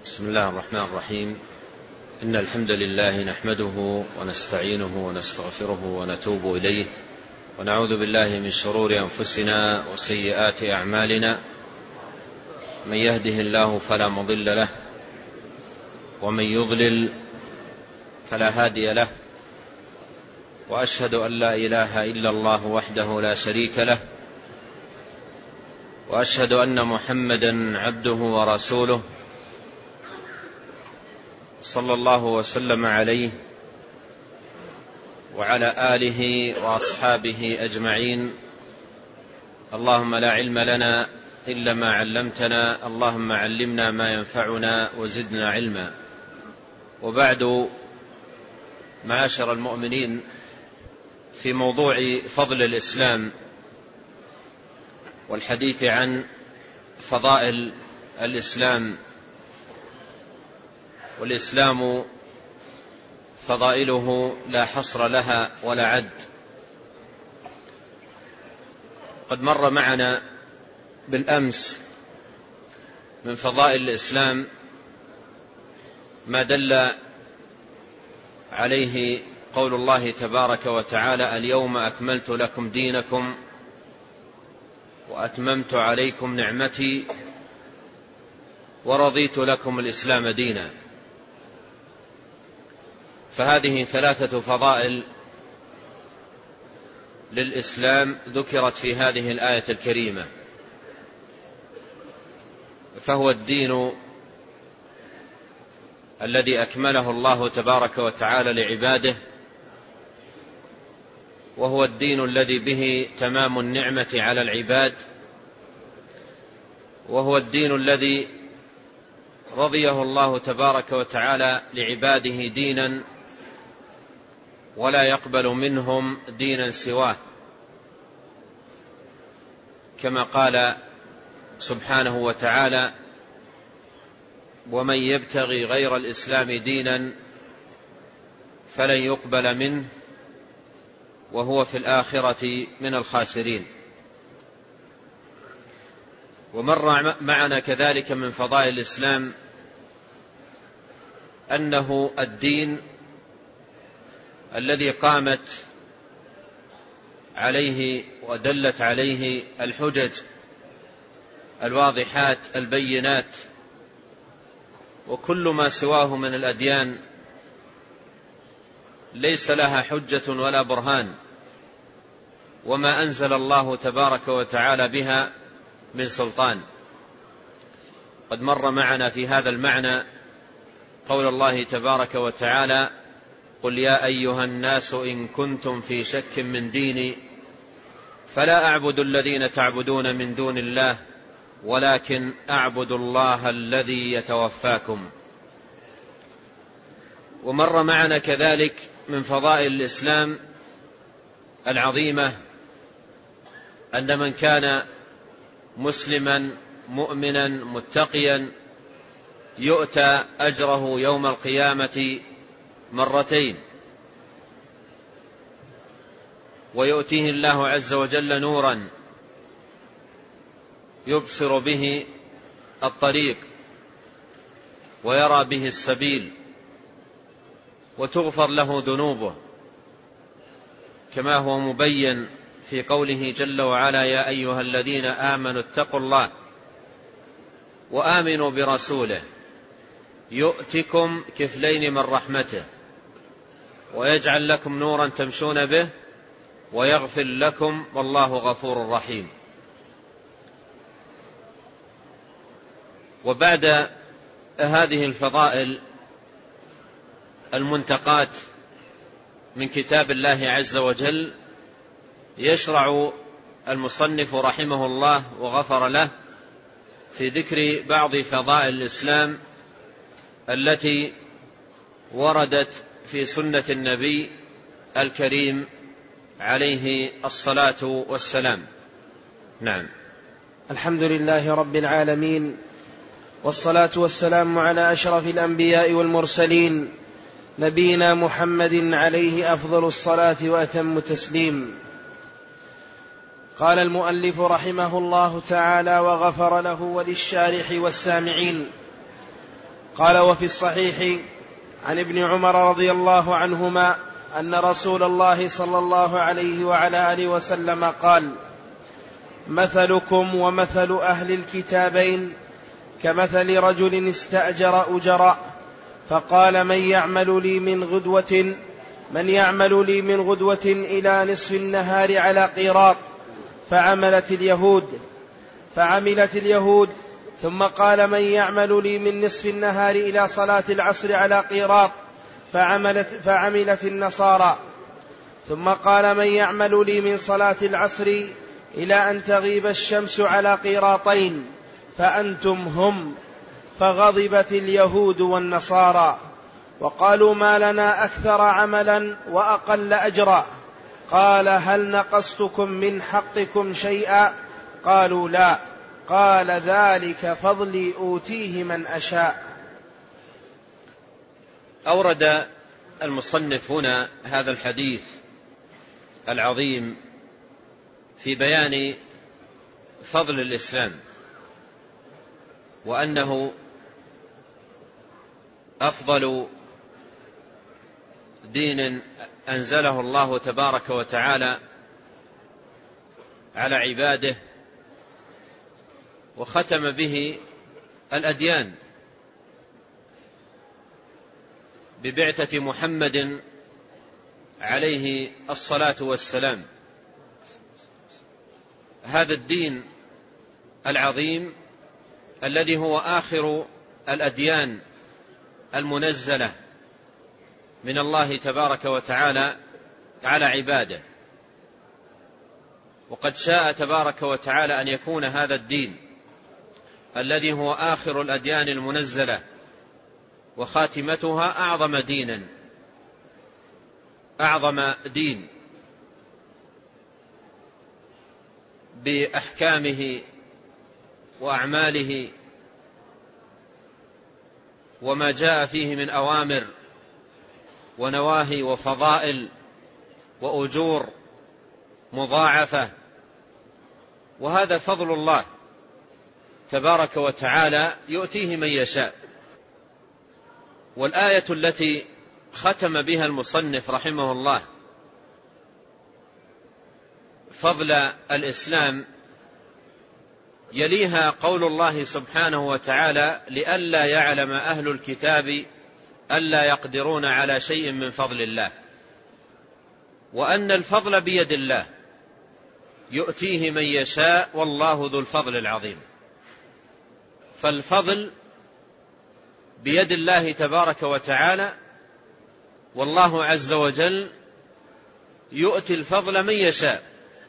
بسم الله الرحمن الرحيم. إن الحمد لله نحمده ونستعينه ونستغفره ونتوب إليه، ونعوذ بالله من شرور أنفسنا وسيئات أعمالنا. من يهده الله فلا مضل له، ومن يضلل فلا هادي له، وأشهد أن لا إله إلا الله وحده لا شريك له، وأشهد أن محمدا عبده ورسوله صلى الله وسلم عليه وعلى آله وأصحابه أجمعين. اللهم لا علم لنا إلا ما علمتنا، اللهم علمنا ما ينفعنا وزدنا علما. وبعد، معاشر المؤمنين، في موضوع فضل الإسلام والحديث عن فضائل الإسلام، والإسلام فضائله لا حصر لها ولا عد. قد مر معنا بالأمس من فضائل الإسلام ما دل عليه قول الله تبارك وتعالى: اليوم أكملت لكم دينكم وأتممت عليكم نعمتي ورضيت لكم الإسلام دينا. فهذه ثلاثة فضائل للإسلام ذكرت في هذه الآية الكريمة. فهو الدين الذي أكمله الله تبارك وتعالى لعباده، وهو الدين الذي به تمام النعمة على العباد، وهو الدين الذي رضيه الله تبارك وتعالى لعباده دينا ولا يقبل منهم دينا سواه، كما قال سبحانه وتعالى: ومن يبتغي غير الإسلام دينا فلن يقبل منه وهو في الآخرة من الخاسرين. ومر معنا كذلك من فضائل الإسلام أنه الدين الذي قامت عليه ودلت عليه الحجج الواضحات البينات، وكل ما سواه من الأديان ليس لها حجة ولا برهان، وما أنزل الله تبارك وتعالى بها من سلطان. قد مر معنا في هذا المعنى قول الله تبارك وتعالى: قل يا أيها الناس إن كنتم في شك من ديني فلا أعبد الذين تعبدون من دون الله ولكن أعبد الله الذي يتوفاكم. ومر معنا كذلك من فضائل الإسلام العظيمة أن من كان مسلما مؤمنا متقيا يؤتى أجره يوم القيامة مرتين، ويؤتيه الله عز وجل نورا يبصر به الطريق ويرى به السبيل، وتغفر له ذنوبه، كما هو مبين في قوله جل وعلا: يا أيها الذين آمنوا اتقوا الله وآمنوا برسوله يؤتكم كفلين من رحمته ويجعل لكم نورا تمشون به ويغفر لكم والله غفور رحيم. وبعد هذه الفضائل المنتقات من كتاب الله عز وجل، يشرع المصنف رحمه الله وغفر له في ذكر بعض فضائل الإسلام التي وردت في سنة النبي الكريم عليه الصلاة والسلام. نعم. الحمد لله رب العالمين، والصلاة والسلام على أشرف الأنبياء والمرسلين، نبينا محمد عليه أفضل الصلاة وأتم التسليم. قال المؤلف رحمه الله تعالى وغفر له وللشارح والسامعين: قال: وفي الصحيح عن ابن عمر رضي الله عنهما أن رسول الله صلى الله عليه وعلى آله وسلم قال: مثلكم ومثل أهل الكتابين كمثل رجل استأجر أجراء فقال: من يعمل لي من غدوة إلى نصف النهار على قيراط، فعملت اليهود. ثم قال: من يعمل لي من نصف النهار إلى صلاة العصر على قيراط، فعملت النصارى. ثم قال: من يعمل لي من صلاة العصر إلى أن تغيب الشمس على قيراطين، فأنتم هم. فغضبت اليهود والنصارى وقالوا: ما لنا أكثر عملا وأقل أجرا. قال: هل نقصتكم من حقكم شيئا؟ قالوا: لا. قال: ذلك فضلي أوتيه من أشاء. أورد المصنف هنا هذا الحديث العظيم في بيان فضل الإسلام، وأنه أفضل دين أنزله الله تبارك وتعالى على عباده، وختم به الأديان ببعثة محمد عليه الصلاة والسلام. هذا الدين العظيم الذي هو آخر الأديان المنزلة من الله تبارك وتعالى على عباده، وقد شاء تبارك وتعالى أن يكون هذا الدين الذي هو آخر الأديان المنزلة وخاتمتها أعظم دين بأحكامه وأعماله وما جاء فيه من أوامر ونواهي وفضائل وأجور مضاعفة. وهذا فضل الله تبارك وتعالى يؤتيه من يشاء. والآية التي ختم بها المصنف رحمه الله فضل الإسلام يليها قول الله سبحانه وتعالى: لئلا يعلم أهل الكتاب ألا يقدرون على شيء من فضل الله، وأن الفضل بيد الله يؤتيه من يشاء والله ذو الفضل العظيم. فالفضل بيد الله تبارك وتعالى، والله عز وجل يؤتي الفضل من يشاء،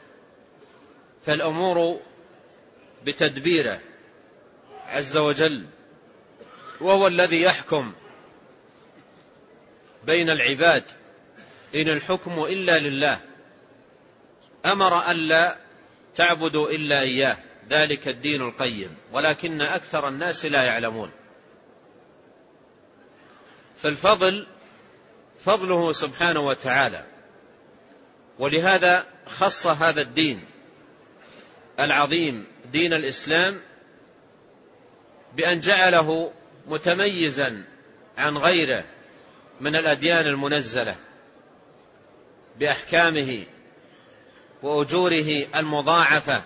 فالأمور بتدبيره عز وجل، وهو الذي يحكم بين العباد، إن الحكم إلا لله، أمر ألا تعبدوا إلا إياه، ذلك الدين القيم، ولكن أكثر الناس لا يعلمون. فالفضل فضله سبحانه وتعالى، ولهذا خص هذا الدين العظيم دين الإسلام بأن جعله متميزا عن غيره من الأديان المنزلة بأحكامه وأجوره المضاعفة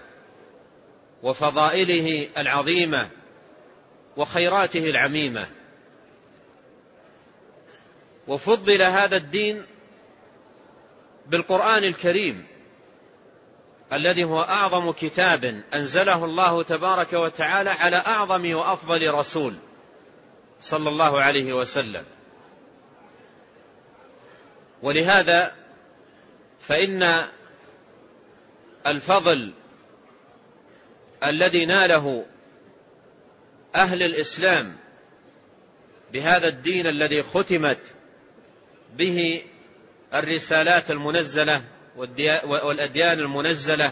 وفضائله العظيمة وخيراته العميمة. وفضل هذا الدين بالقرآن الكريم الذي هو أعظم كتاب أنزله الله تبارك وتعالى على أعظم وأفضل رسول صلى الله عليه وسلم. ولهذا فإن الفضل الذي ناله أهل الإسلام بهذا الدين الذي ختمت به الرسالات المنزلة والأديان المنزلة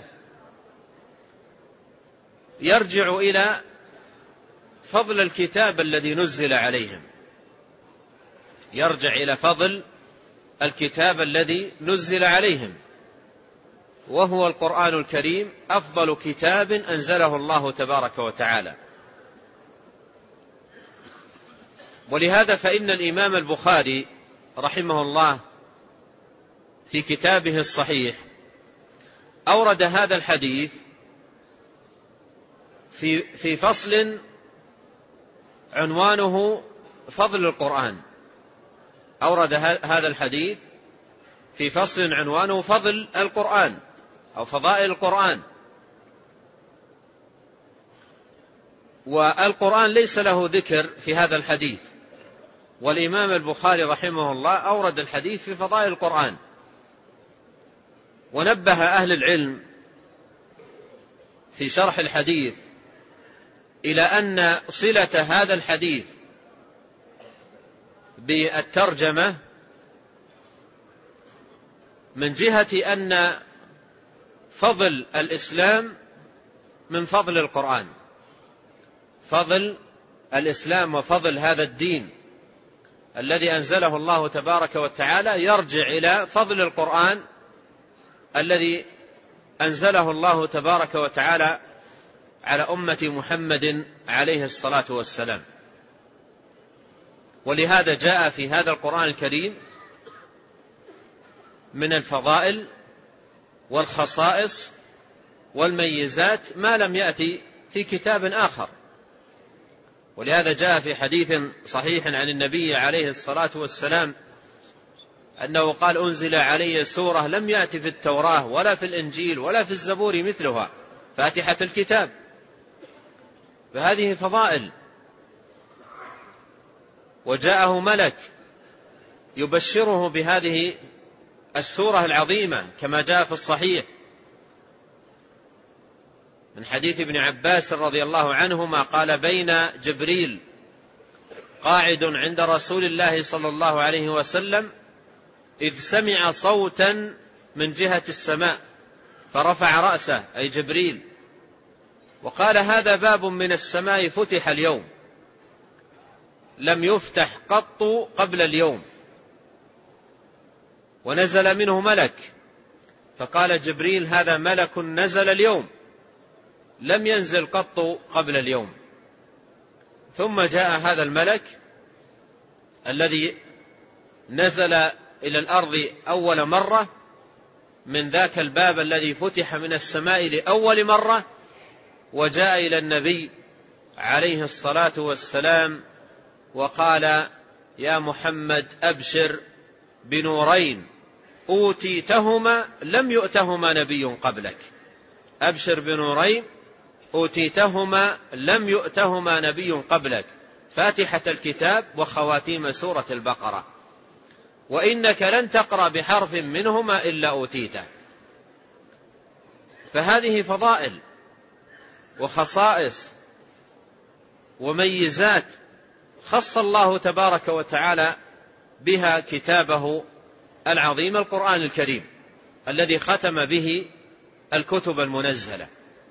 يرجع إلى فضل الكتاب الذي نزل عليهم، يرجع إلى فضل الكتاب الذي نزل عليهم، وهو القرآن الكريم، أفضل كتاب أنزله الله تبارك وتعالى. ولهذا فإن الإمام البخاري رحمه الله في كتابه الصحيح أورد هذا الحديث في فصل عنوانه فضل القرآن. أورد هذا الحديث في فصل عنوانه فضل القرآن أو فضائل القرآن. والقرآن ليس له ذكر في هذا الحديث، والإمام البخاري رحمه الله أورد الحديث في فضائل القرآن. ونبه أهل العلم في شرح الحديث إلى أن صلة هذا الحديث بالترجمة من جهة أن فضل الإسلام من فضل القرآن، فضل الإسلام وفضل هذا الدين الذي أنزله الله تبارك وتعالى يرجع إلى فضل القرآن الذي أنزله الله تبارك وتعالى على أمة محمد عليه الصلاة والسلام. ولهذا جاء في هذا القرآن الكريم من الفضائل والخصائص والميزات ما لم يأتي في كتاب آخر. ولهذا جاء في حديث صحيح عن النبي عليه الصلاة والسلام أنه قال: أنزل علي سورة لم يأتي في التوراة ولا في الإنجيل ولا في الزبور مثلها، فاتحة الكتاب. فهذه فضائل. وجاءه ملك يبشره بهذه السورة العظيمة كما جاء في الصحيح من حديث ابن عباس رضي الله عنهما قال: بين جبريل قاعد عند رسول الله صلى الله عليه وسلم إذ سمع صوتا من جهة السماء فرفع رأسه، أي جبريل، وقال: هذا باب من السماء فتح اليوم لم يفتح قط قبل اليوم. ونزل منه ملك، فقال جبريل: هذا ملك نزل اليوم لم ينزل قط قبل اليوم. ثم جاء هذا الملك الذي نزل إلى الأرض أول مرة من ذاك الباب الذي فتح من السماء لأول مرة، وجاء إلى النبي عليه الصلاة والسلام وقال: يا محمد أبشر بنورين أوتيتهما لم يؤتهما نبي قبلك. أبشر بنورين أوتيتهما لم يؤتهما نبي قبلك، فاتحة الكتاب وخواتيم سورة البقرة، وإنك لن تقرأ بحرف منهما إلا أوتيته. فهذه فضائل وخصائص وميزات خص الله تبارك وتعالى بها كتابه العظيم القرآن الكريم الذي ختم به الكتب المنزلة.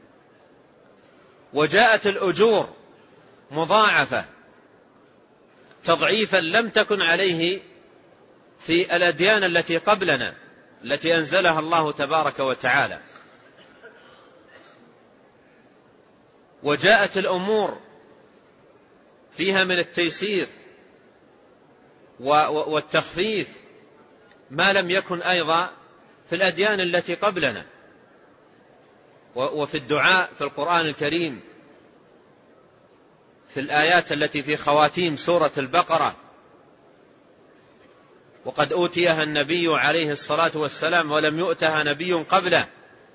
وجاءت الأجور مضاعفة تضعيفا لم تكن عليه في الأديان التي قبلنا التي أنزلها الله تبارك وتعالى. وجاءت الأمور فيها من التيسير والتخفيف ما لم يكن أيضا في الأديان التي قبلنا. وفي الدعاء في القرآن الكريم في الآيات التي في خواتيم سورة البقرة: وقد أوتيها النبي عليه الصلاة والسلام ولم يؤتها نبي قبله،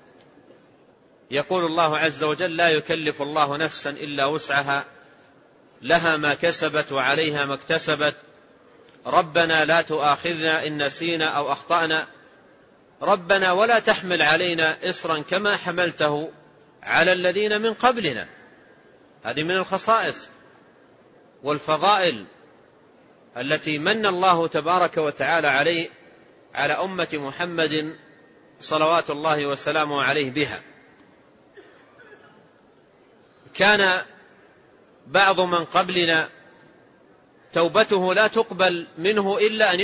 يقول الله عز وجل: لا يكلف الله نفسا إلا وسعها لها ما كسبت وعليها ما اكتسبت، ربنا لا تؤاخذنا إن نسينا أو أخطأنا، ربنا ولا تحمل علينا إصرا كما حملته على الذين من قبلنا. هذه من الخصائص والفضائل التي من الله تبارك وتعالى على أمة محمد صلوات الله وسلامه عليه بها. كان بعض من قبلنا توبته لا تقبل منه إلا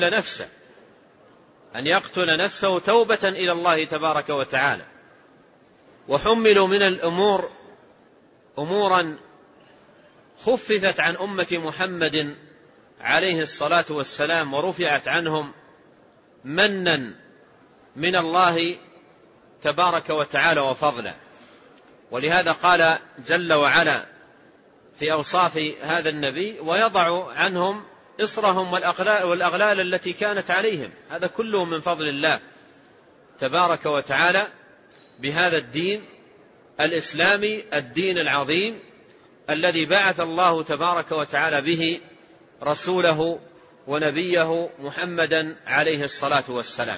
أن يقتل نفسه توبة إلى الله تبارك وتعالى. وحملوا من الأمور أمورا خففت عن أمة محمد عليه الصلاة والسلام ورفعت عنهم منا من الله تبارك وتعالى وفضلا. ولهذا قال جل وعلا في أوصاف هذا النبي: ويضع عنهم إصرهم والأغلال التي كانت عليهم. هذا كله من فضل الله تبارك وتعالى بهذا الدين الإسلامي، الدين العظيم الذي بعث الله تبارك وتعالى به رسوله ونبيه محمدا عليه الصلاة والسلام.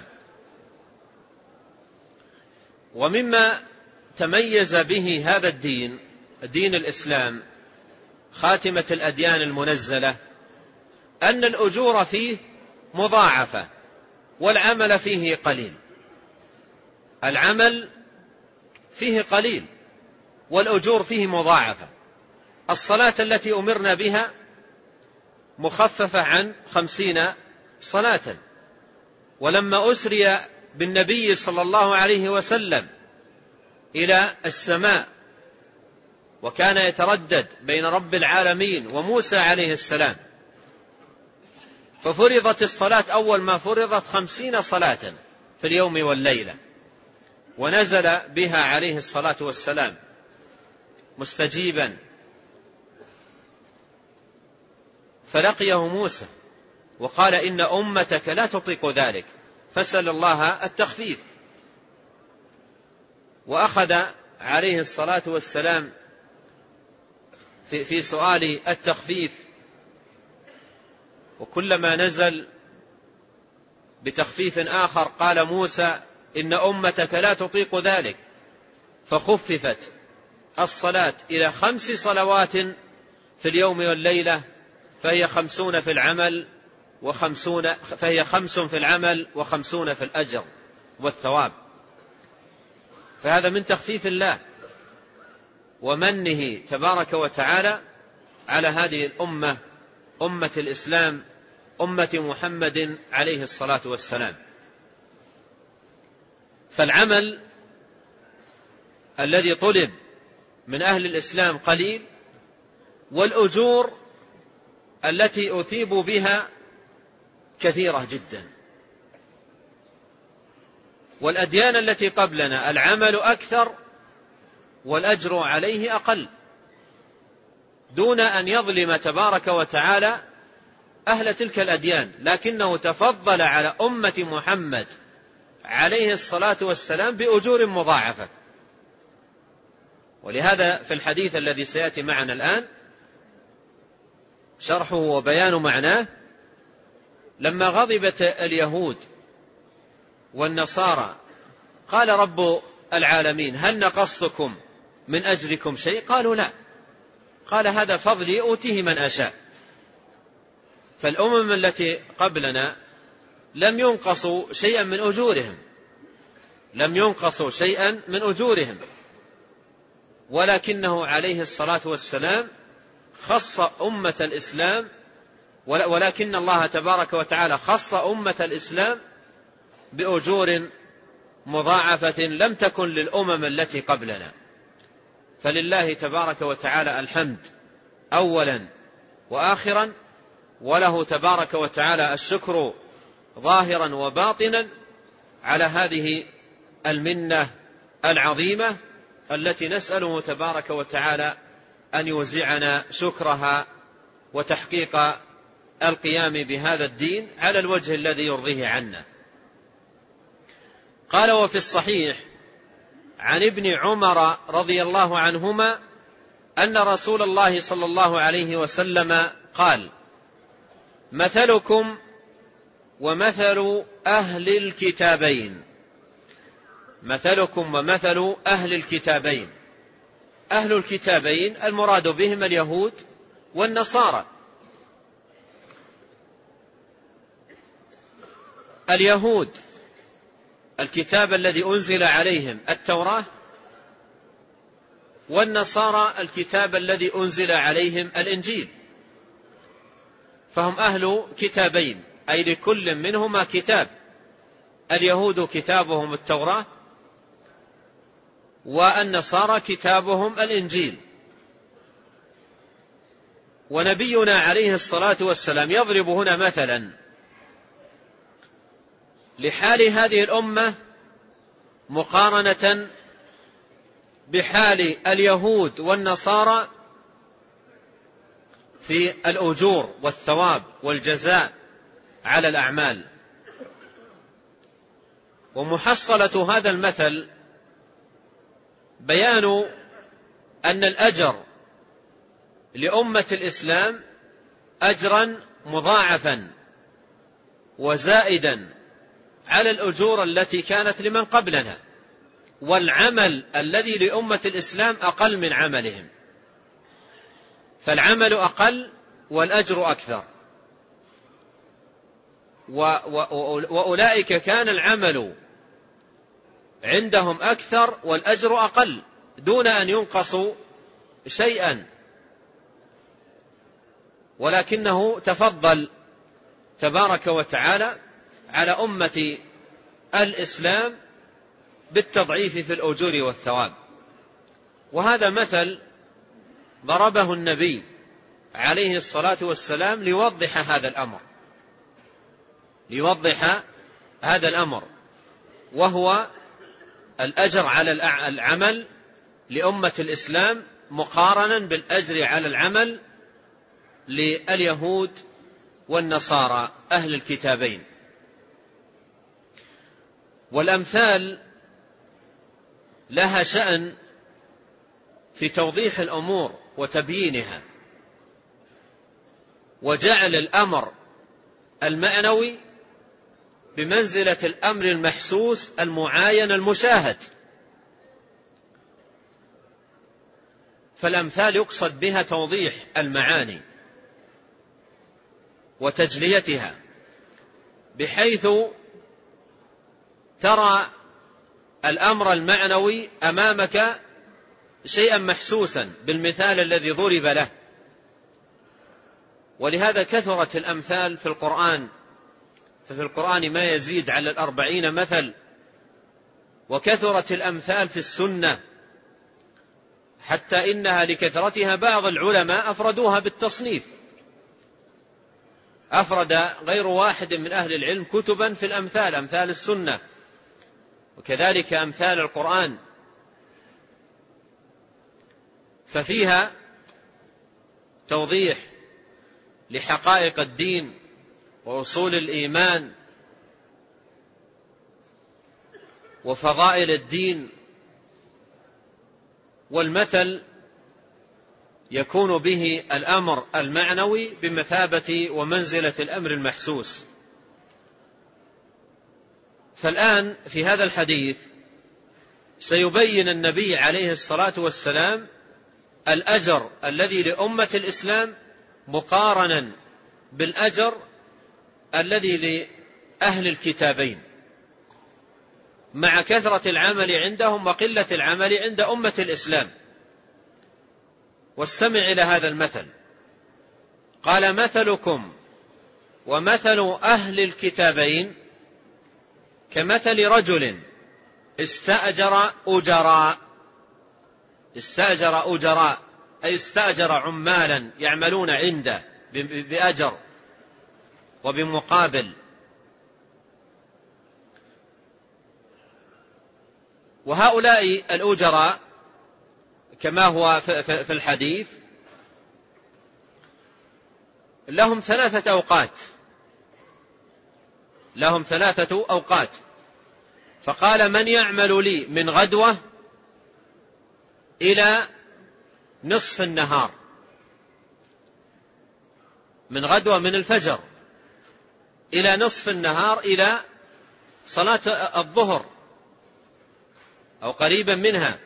ومما تميز به هذا الدين، دين الإسلام خاتمة الأديان المنزلة، أن الأجور فيه مضاعفة والعمل فيه قليل. العمل فيه قليل والأجور فيه مضاعفة. الصلاة التي أمرنا بها مخففة عن 50 صلاة. ولما أسري بالنبي صلى الله عليه وسلم إلى السماء وكان يتردد بين رب العالمين وموسى عليه السلام، ففرضت الصلاة أول ما فرضت 50 صلاة في اليوم والليلة، ونزل بها عليه الصلاة والسلام مستجيبا، فلقيه موسى وقال: إن أمتك لا تطيق ذلك، فسأل الله التخفيف. وأخذ عليه الصلاة والسلام في سؤال التخفيف، وكلما نزل بتخفيف آخر قال موسى: إن أمتك لا تطيق ذلك، فخففت الصلاة إلى 5 صلوات في اليوم والليلة، فهي 50 في العمل فهي 5 في العمل و50 في الأجر والثواب. فهذا من تخفيف الله ومنه تبارك وتعالى على هذه الأمة، أمة الإسلام، أمة محمد عليه الصلاة والسلام. فالعمل الذي طلب من أهل الإسلام قليل، والأجور التي أثيبوا بها كثيرة جدا. والأديان التي قبلنا العمل أكثر والأجر عليه أقل، دون أن يظلم تبارك وتعالى أهل تلك الأديان، لكنه تفضل على أمة محمد عليه الصلاة والسلام بأجور مضاعفة. ولهذا في الحديث الذي سيأتي معنا الآن شرحه وبيان معناه، لما غضبت اليهود والنصارى قال رب العالمين: هل نقصتكم من أجركم شيء؟ قالوا لا. قال: هذا فضلي أوتيه من أشاء. فالأمم التي قبلنا لم ينقصوا شيئا من أجورهم، ولكنه عليه الصلاة والسلام خص أمة الإسلام، ولكن الله تبارك وتعالى خص أمة الإسلام بأجور مضاعفة لم تكن للأمم التي قبلنا. فلله تبارك وتعالى الحمد أولا وآخرا، وله تبارك وتعالى الشكر ظاهرا وباطنا على هذه المنة العظيمة التي نسأله تبارك وتعالى أن يوزعنا شكرها وتحقيق القيام بهذا الدين على الوجه الذي يرضيه عنا. قال: وفي الصحيح عن ابن عمر رضي الله عنهما أن رسول الله صلى الله عليه وسلم قال: مثلكم ومثل أهل الكتابين. مثلكم ومثل أهل الكتابين. أهل الكتابين المراد بهم اليهود والنصارى. اليهود الكتاب الذي أنزل عليهم التوراة، والنصارى الكتاب الذي أنزل عليهم الإنجيل، فهم أهل كتابين، أي لكل منهما كتاب. اليهود كتابهم التوراة، والنصارى كتابهم الإنجيل. ونبينا عليه الصلاة والسلام يضرب هنا مثلا لحال هذه الأمة مقارنة بحال اليهود والنصارى في الأجور والثواب والجزاء على الأعمال. ومحصلة هذا المثل بيان أن الأجر لأمة الإسلام أجرا مضاعفا وزائدا على الأجور التي كانت لمن قبلنا، والعمل الذي لأمة الإسلام أقل من عملهم، فالعمل أقل والأجر أكثر. وأولئك كان العمل عندهم أكثر والأجر أقل دون أن ينقصوا شيئا، ولكنه تفضل تبارك وتعالى على أمة الإسلام بالتضعيف في الأجور والثواب. وهذا مثل ضربه النبي عليه الصلاة والسلام ليوضح هذا الأمر، وهو الأجر على العمل لأمة الإسلام مقارنا بالأجر على العمل لليهود والنصارى أهل الكتابين. والأمثال لها شأن في توضيح الأمور وتبيينها، وجعل الأمر المعنوي بمنزلة الأمر المحسوس المعاين المشاهد. فالأمثال يقصد بها توضيح المعاني وتجليتها، بحيث ترى الأمر المعنوي أمامك شيئا محسوسا بالمثال الذي ضرب له. ولهذا كثرت الأمثال في القرآن، ففي القرآن ما يزيد على 40 مثل، وكثرت الأمثال في السنة حتى إنها لكثرتها بعض العلماء أفردوها بالتصنيف، أفرد غير واحد من أهل العلم كتبا في الأمثال، أمثال السنة وكذلك أمثال القرآن، ففيها توضيح لحقائق الدين وأصول الإيمان وفضائل الدين. والمثل يكون به الأمر المعنوي بمثابة ومنزلة الأمر المحسوس. فالآن في هذا الحديث سيبين النبي عليه الصلاة والسلام الأجر الذي لأمة الإسلام مقارنا بالأجر الذي لأهل الكتابين، مع كثرة العمل عندهم وقلة العمل عند أمة الإسلام. واستمع إلى هذا المثل. قال: مثلكم ومثل أهل الكتابين كمثل رجل استأجر أجراء أي استأجر عمالا يعملون عنده بأجر وبمقابل. وهؤلاء الأجراء كما هو في الحديث لهم ثلاثة أوقات. فقال: من يعمل لي من غدوة إلى نصف النهار، من غدوة من الفجر إلى نصف النهار، إلى صلاة الظهر أو قريبا منها،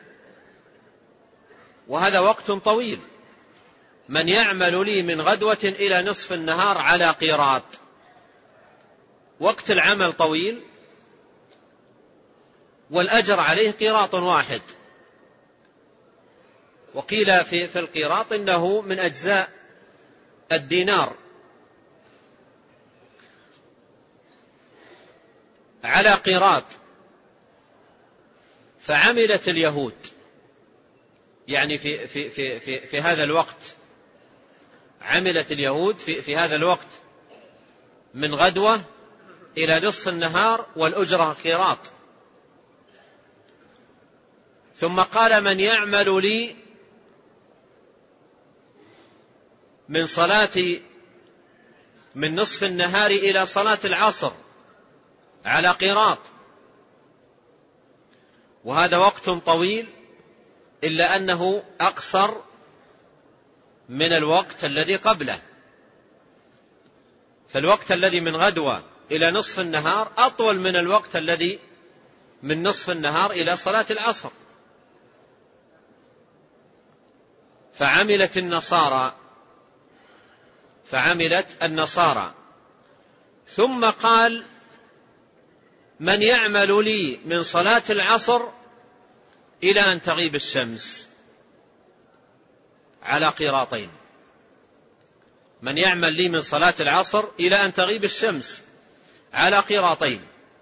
وهذا وقت طويل. من يعمل لي من غدوة إلى نصف النهار على قيراط، وقت العمل طويل والأجر عليه قيراط واحد. وقيل في القيراط إنه من أجزاء الدينار. على قيراط. فعملت اليهود يعني في هذا الوقت عملت اليهود في هذا الوقت من غدوة إلى نصف النهار والأجرة قيراط. ثم قال من يعمل لي من صلاة من نصف النهار إلى صلاة العصر على قيراط، وهذا وقت طويل إلا أنه أقصر من الوقت الذي قبله. فالوقت الذي من غدوة إلى نصف النهار أطول من الوقت الذي من نصف النهار إلى صلاة العصر. فعملت النصارى ثم قال من يعمل لي من صلاة العصر إلى أن تغيب الشمس على قيراطين. من يعمل لي من صلاة العصر إلى أن تغيب الشمس على قيراطين.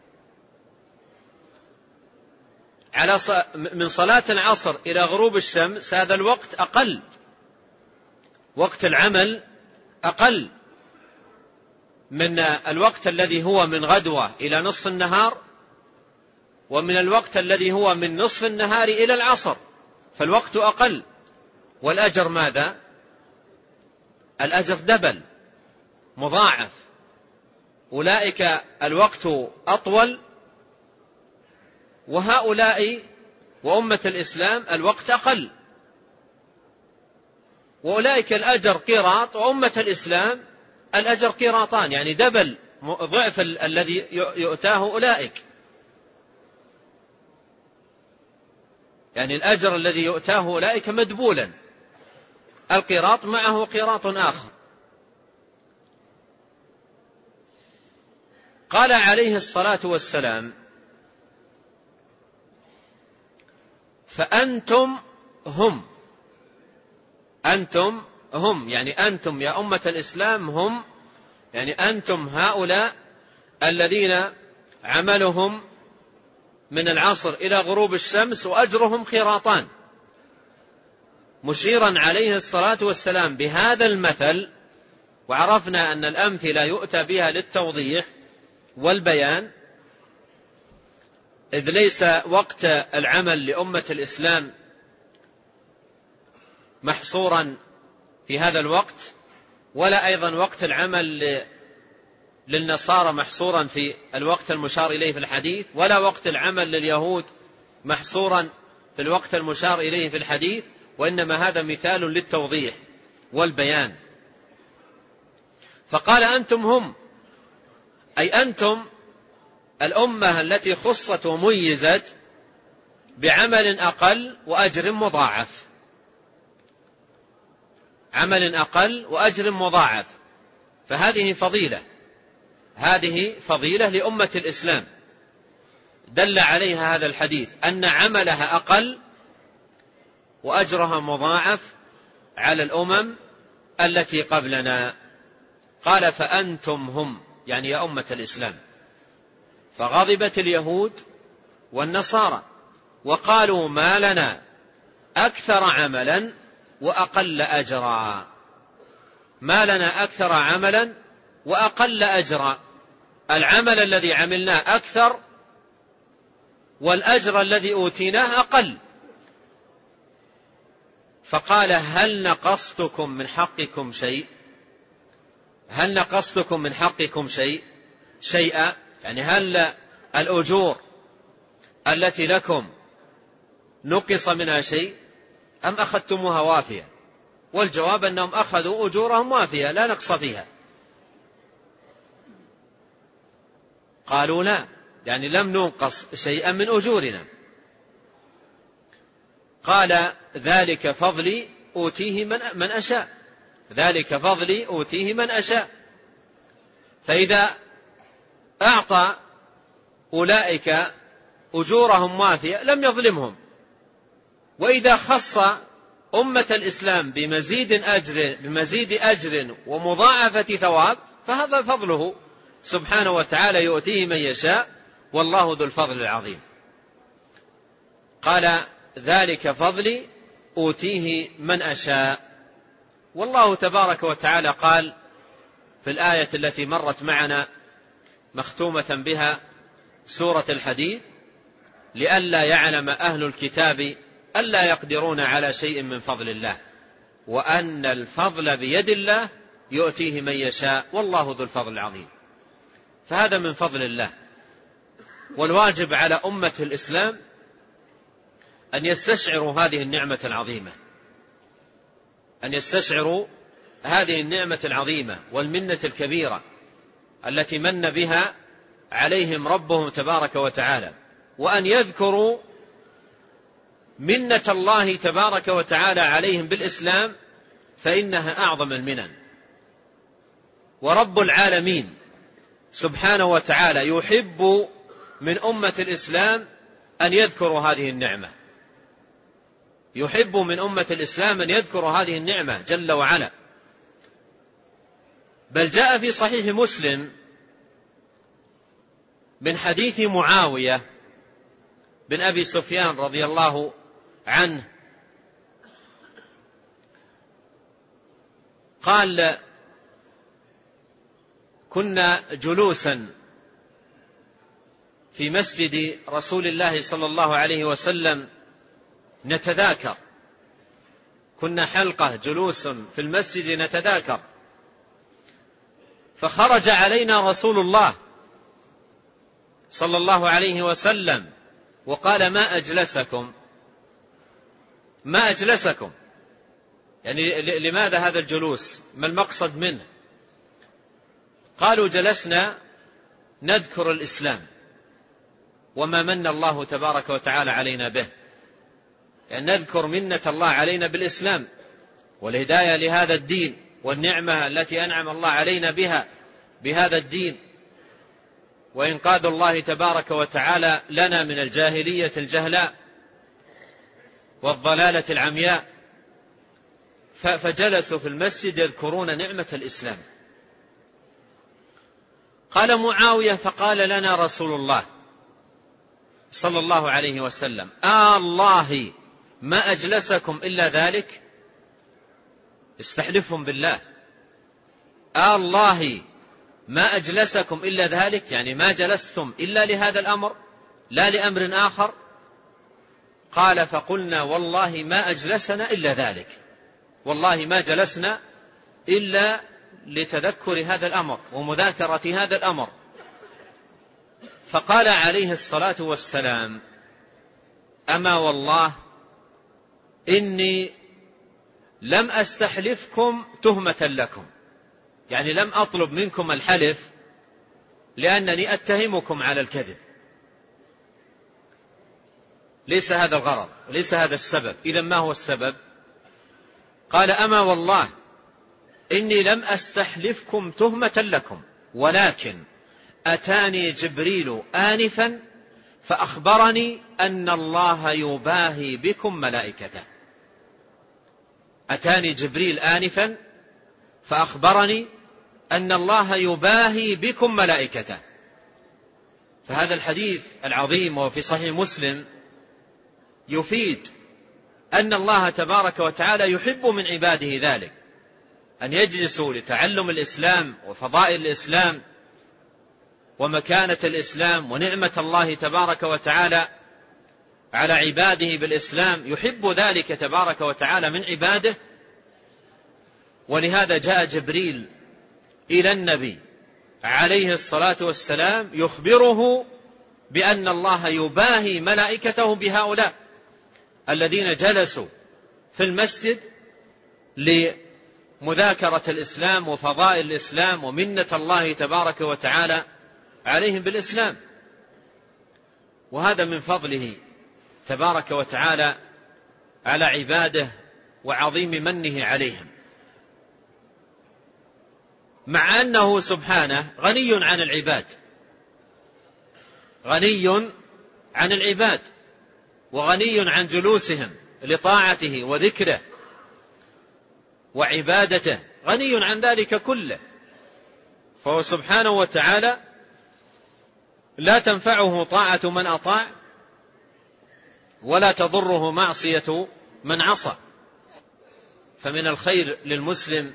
من صلاة العصر إلى غروب الشمس هذا الوقت أقل، وقت العمل أقل من الوقت الذي هو من غدوة إلى نصف النهار، ومن الوقت الذي هو من نصف النهار إلى العصر، فالوقت أقل. والأجر ماذا؟ الأجر دبل مضاعف. أولئك الوقت أطول، وهؤلاء وأمة الإسلام الوقت أقل. وأولئك الأجر قيراط، وأمة الإسلام الأجر قيراطان، يعني دبل ضعف الذي يؤتاه أولئك. يعني الأجر الذي يؤتاه أولئك مدبولا، القيراط معه قيراط آخر. قال عليه الصلاة والسلام فأنتم هم، أنتم هم يعني أنتم يا أمة الإسلام هم، يعني أنتم هؤلاء الذين عملهم من العصر إلى غروب الشمس وأجرهم قيراطان، مشيرا عليه الصلاة والسلام بهذا المثل. وعرفنا أن الأمثلة يؤتى بها للتوضيح والبيان، إذ ليس وقت العمل لأمة الإسلام محصورا في هذا الوقت، ولا أيضا وقت العمل للنصارى محصورا في الوقت المشار إليه في الحديث، ولا وقت العمل لليهود محصورا في الوقت المشار إليه في الحديث، وإنما هذا مثال للتوضيح والبيان. فقال أنتم هم، أي أنتم الأمة التي خصت وميزت بعمل أقل وأجر مضاعف، عمل أقل وأجر مضاعف. فهذه فضيلة، هذه فضيلة لأمة الإسلام دل عليها هذا الحديث، أن عملها أقل وأجرها مضاعف على الأمم التي قبلنا. قال فأنتم هم، يعني يا أمة الإسلام. فغضبت اليهود والنصارى وقالوا ما لنا أكثر عملا وأقل أجرا، ما لنا أكثر عملا وأقل أجرا، العمل الذي عملناه أكثر والأجر الذي أوتيناه أقل. فقال هل نقصتكم من حقكم شيء؟ هل نقصتكم من حقكم شيئا؟ يعني هل الأجور التي لكم نقص منها شيء أم أخذتموها وافية؟ والجواب أنهم أخذوا أجورهم وافية لا نقص فيها. قالوا لا، يعني لم ننقص شيئا من أجورنا. قال ذلك فضلي أوتيه من أشاء، ذلك فضلي أوتيه من أشاء. فإذا أعطى أولئك أجورهم وافية لم يظلمهم، وإذا خص أمة الإسلام بمزيد أجر ومضاعفة ثواب فهذا فضله سبحانه وتعالى يؤتيه من يشاء، والله ذو الفضل العظيم. قال ذلك فضلي أوتيه من أشاء. والله تبارك وتعالى قال في الآية التي مرت معنا مختومة بها سورة الحديد: لئلا يعلم أهل الكتاب ألا يقدرون على شيء من فضل الله وأن الفضل بيد الله يؤتيه من يشاء والله ذو الفضل العظيم. فهذا من فضل الله، والواجب على أمة الإسلام أن يستشعروا هذه النعمة العظيمة، أن يستشعروا هذه النعمة العظيمة والمنة الكبيرة التي من بها عليهم ربهم تبارك وتعالى، وأن يذكروا منة الله تبارك وتعالى عليهم بالإسلام، فإنها أعظم المنن. ورب العالمين سبحانه وتعالى يحب من أمة الإسلام أن يذكروا هذه النعمة، يحب من أمة الإسلام أن يذكروا هذه النعمة جل وعلا. بل جاء في صحيح مسلم من حديث معاوية بن أبي سفيان رضي الله عنه قال: كنا جلوسا في مسجد رسول الله صلى الله عليه وسلم نتذاكر، كنا حلقة جلوس في المسجد نتذاكر، فخرج علينا رسول الله صلى الله عليه وسلم وقال: ما أجلسكم؟ ما أجلسكم؟ يعني لماذا هذا الجلوس؟ ما المقصد منه؟ قالوا: جلسنا نذكر الإسلام وما من الله تبارك وتعالى علينا به، يعني نذكر منة الله علينا بالإسلام والهداية لهذا الدين والنعمة التي أنعم الله علينا بها بهذا الدين، وإنقاذ الله تبارك وتعالى لنا من الجاهلية الجهلاء والضلالة العمياء. فجلسوا في المسجد يذكرون نعمة الإسلام. قال معاوية: فقال لنا رسول الله صلى الله عليه وسلم: الله ما أجلسكم إلا ذلك؟ استحلفهم بالله، الله ما أجلسكم إلا ذلك، يعني ما جلستم إلا لهذا الأمر لا لأمر آخر؟ قال: فقلنا والله ما أجلسنا إلا ذلك، والله ما جلسنا إلا لتذكر هذا الأمر ومذاكرة هذا الأمر. فقال عليه الصلاة والسلام: أما والله إني لم أستحلفكم تهمة لكم، يعني لم أطلب منكم الحلف لأنني أتهمكم على الكذب، ليس هذا الغرض وليس هذا السبب. إذن ما هو السبب؟ قال: أما والله إني لم أستحلفكم تهمة لكم، ولكن أتاني جبريل آنفا فأخبرني أن الله يباهي بكم ملائكته. أتاني جبريل آنفا فأخبرني أن الله يباهي بكم ملائكته. فهذا الحديث العظيم وفي صحيح مسلم يفيد أن الله تبارك وتعالى يحب من عباده ذلك، أن يجلسوا لتعلم الإسلام وفضائل الإسلام ومكانة الإسلام ونعمة الله تبارك وتعالى على عباده بالإسلام، يحب ذلك تبارك وتعالى من عباده. ولهذا جاء جبريل إلى النبي عليه الصلاة والسلام يخبره بأن الله يباهي ملائكته بهؤلاء الذين جلسوا في المسجد لمذاكرة الإسلام وفضائل الإسلام ومنة الله تبارك وتعالى عليهم بالإسلام. وهذا من فضله تبارك وتعالى على عباده وعظيم منه عليهم، مع أنه سبحانه غني عن العباد، غني عن العباد وغني عن جلوسهم لطاعته وذكره وعبادته، غني عن ذلك كله. فهو سبحانه وتعالى لا تنفعه طاعة من أطاع ولا تضره معصية من عصى. فمن الخير للمسلم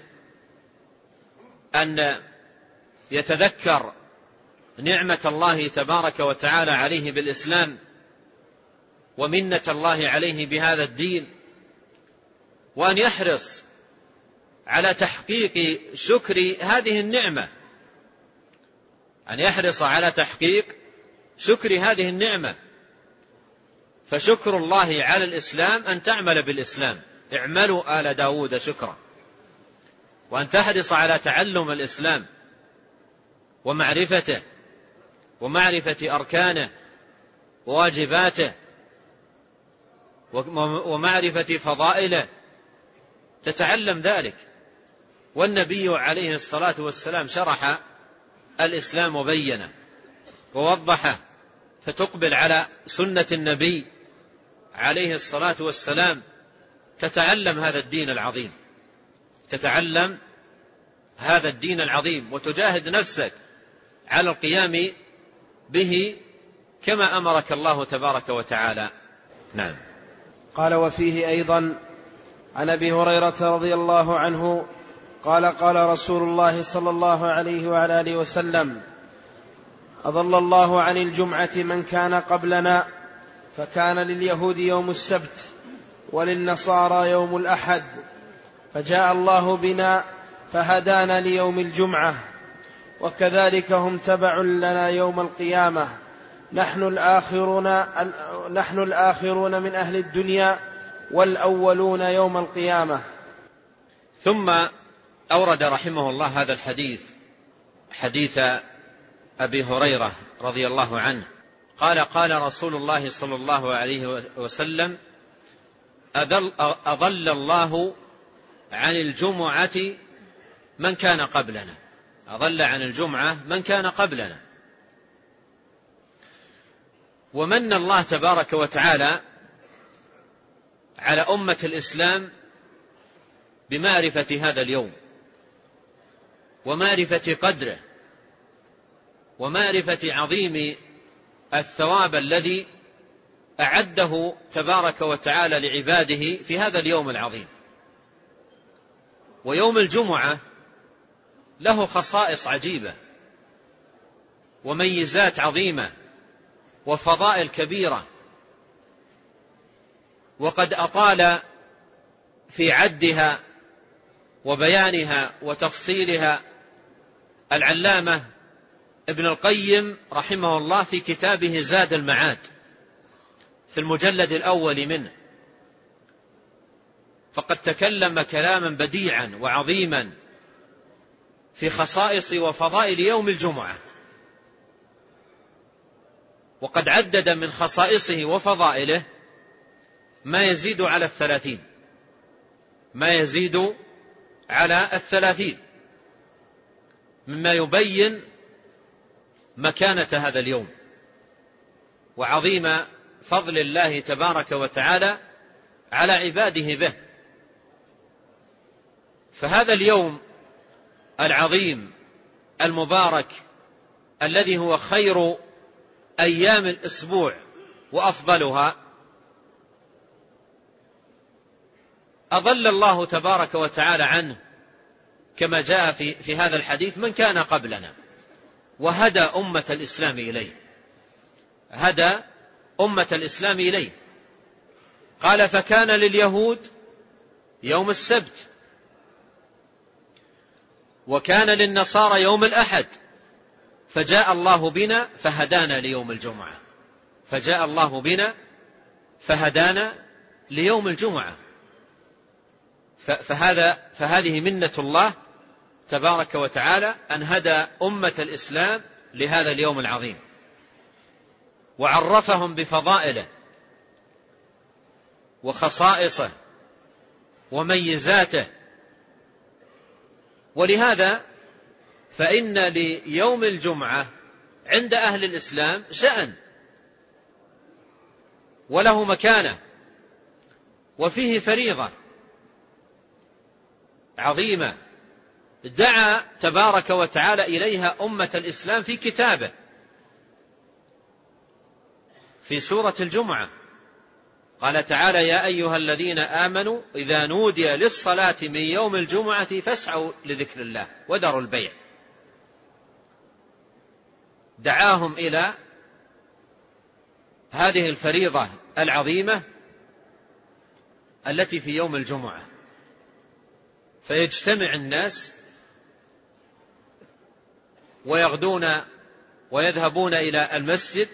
أن يتذكر نعمة الله تبارك وتعالى عليه بالإسلام ومنة الله عليه بهذا الدين، وأن يحرص على تحقيق شكر هذه النعمة، أن يحرص على تحقيق شكر هذه النعمة. فشكر الله على الإسلام أن تعمل بالإسلام، اعملوا آل داود شكرا، وأن تحرص على تعلم الإسلام ومعرفته ومعرفة أركانه وواجباته ومعرفة فضائله، تتعلم ذلك. والنبي عليه الصلاة والسلام شرح الإسلام وبينه ووضحه، فتقبل على سنة النبي عليه الصلاة والسلام، تتعلم هذا الدين العظيم، تتعلم هذا الدين العظيم وتجاهد نفسك على القيام به كما أمرك الله تبارك وتعالى. نعم. قال: وفيه أيضا عن أبي هريرة رضي الله عنه قال: قال رسول الله صلى الله عليه وعلى آله وسلم: أضل الله عن الجمعة من كان قبلنا، فكان لليهود يوم السبت وللنصارى يوم الأحد، فجاء الله بنا فهدانا ليوم الجمعة، وكذلك هم تبع لنا يوم القيامة، نحن الآخرون من أهل الدنيا والأولون يوم القيامة. ثم أورد رحمه الله هذا الحديث، حديث أبي هريرة رضي الله عنه قال: قال رسول الله صلى الله عليه وسلم: أضل الله عن الجمعة من كان قبلنا. أضل عن الجمعة من كان قبلنا. ومن الله تبارك وتعالى على أمة الإسلام بمعرفة هذا اليوم ومعرفة قدره ومعرفة عظيم الثواب الذي أعده تبارك وتعالى لعباده في هذا اليوم العظيم. ويوم الجمعة له خصائص عجيبة وميزات عظيمة وفضائل كبيرة، وقد أطال في عدها وبيانها وتفصيلها العلامة ابن القيم رحمه الله في كتابه زاد المعاد في المجلد الأول منه، فقد تكلم كلاما بديعا وعظيما في خصائص وفضائل يوم الجمعة، وقد عدد من خصائصه وفضائله ما يزيد على 30، ما يزيد على 30، مما يبين مكانة هذا اليوم وعظيم فضل الله تبارك وتعالى على عباده به. فهذا اليوم العظيم المبارك الذي هو خير أيام الأسبوع وأفضلها، أضل الله تبارك وتعالى عنه كما جاء في هذا الحديث من كان قبلنا، وهدى أمة الإسلام إليه، هدى أمة الإسلام إليه. قال: فكان لليهود يوم السبت، وكان للنصارى يوم الأحد، فجاء الله بنا فهدانا ليوم الجمعة. فجاء الله بنا فهدانا ليوم الجمعة. فهذه منة الله تبارك وتعالى أن هدى أمة الإسلام لهذا اليوم العظيم، وعرفهم بفضائله وخصائصه وميزاته. ولهذا فإن ليوم الجمعة عند أهل الإسلام شأن وله مكانة، وفيه فريضة عظيمة دعا تبارك وتعالى إليها أمة الإسلام في كتابه في سورة الجمعة، قال تعالى: يا أيها الذين آمنوا إذا نودي للصلاة من يوم الجمعة فاسعوا لذكر الله وذروا البيع. دعاهم إلى هذه الفريضة العظيمة التي في يوم الجمعة، فيجتمع الناس ويغدون ويذهبون إلى المسجد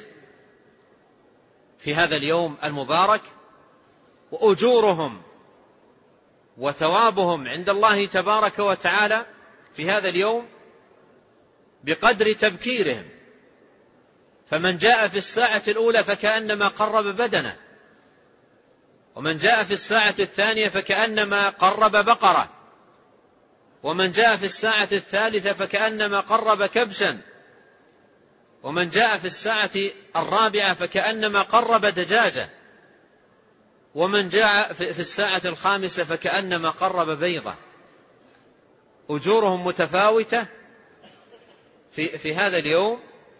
في هذا اليوم المبارك، وأجورهم وثوابهم عند الله تبارك وتعالى في هذا اليوم بقدر تبكيرهم. فمن جاء في الساعة الأولى فكأنما قرب بدنه، ومن جاء في الساعة الثانية فكأنما قرب بقرة، ومن جاء في الساعة الثالثة فكأنما قرب كبشا، ومن جاء في الساعة الرابعة فكأنما قرب دجاجة، ومن جاء في الساعة الخامسة فكأنما قرب بيضة. أجورهم متفاوتة في هذا اليوم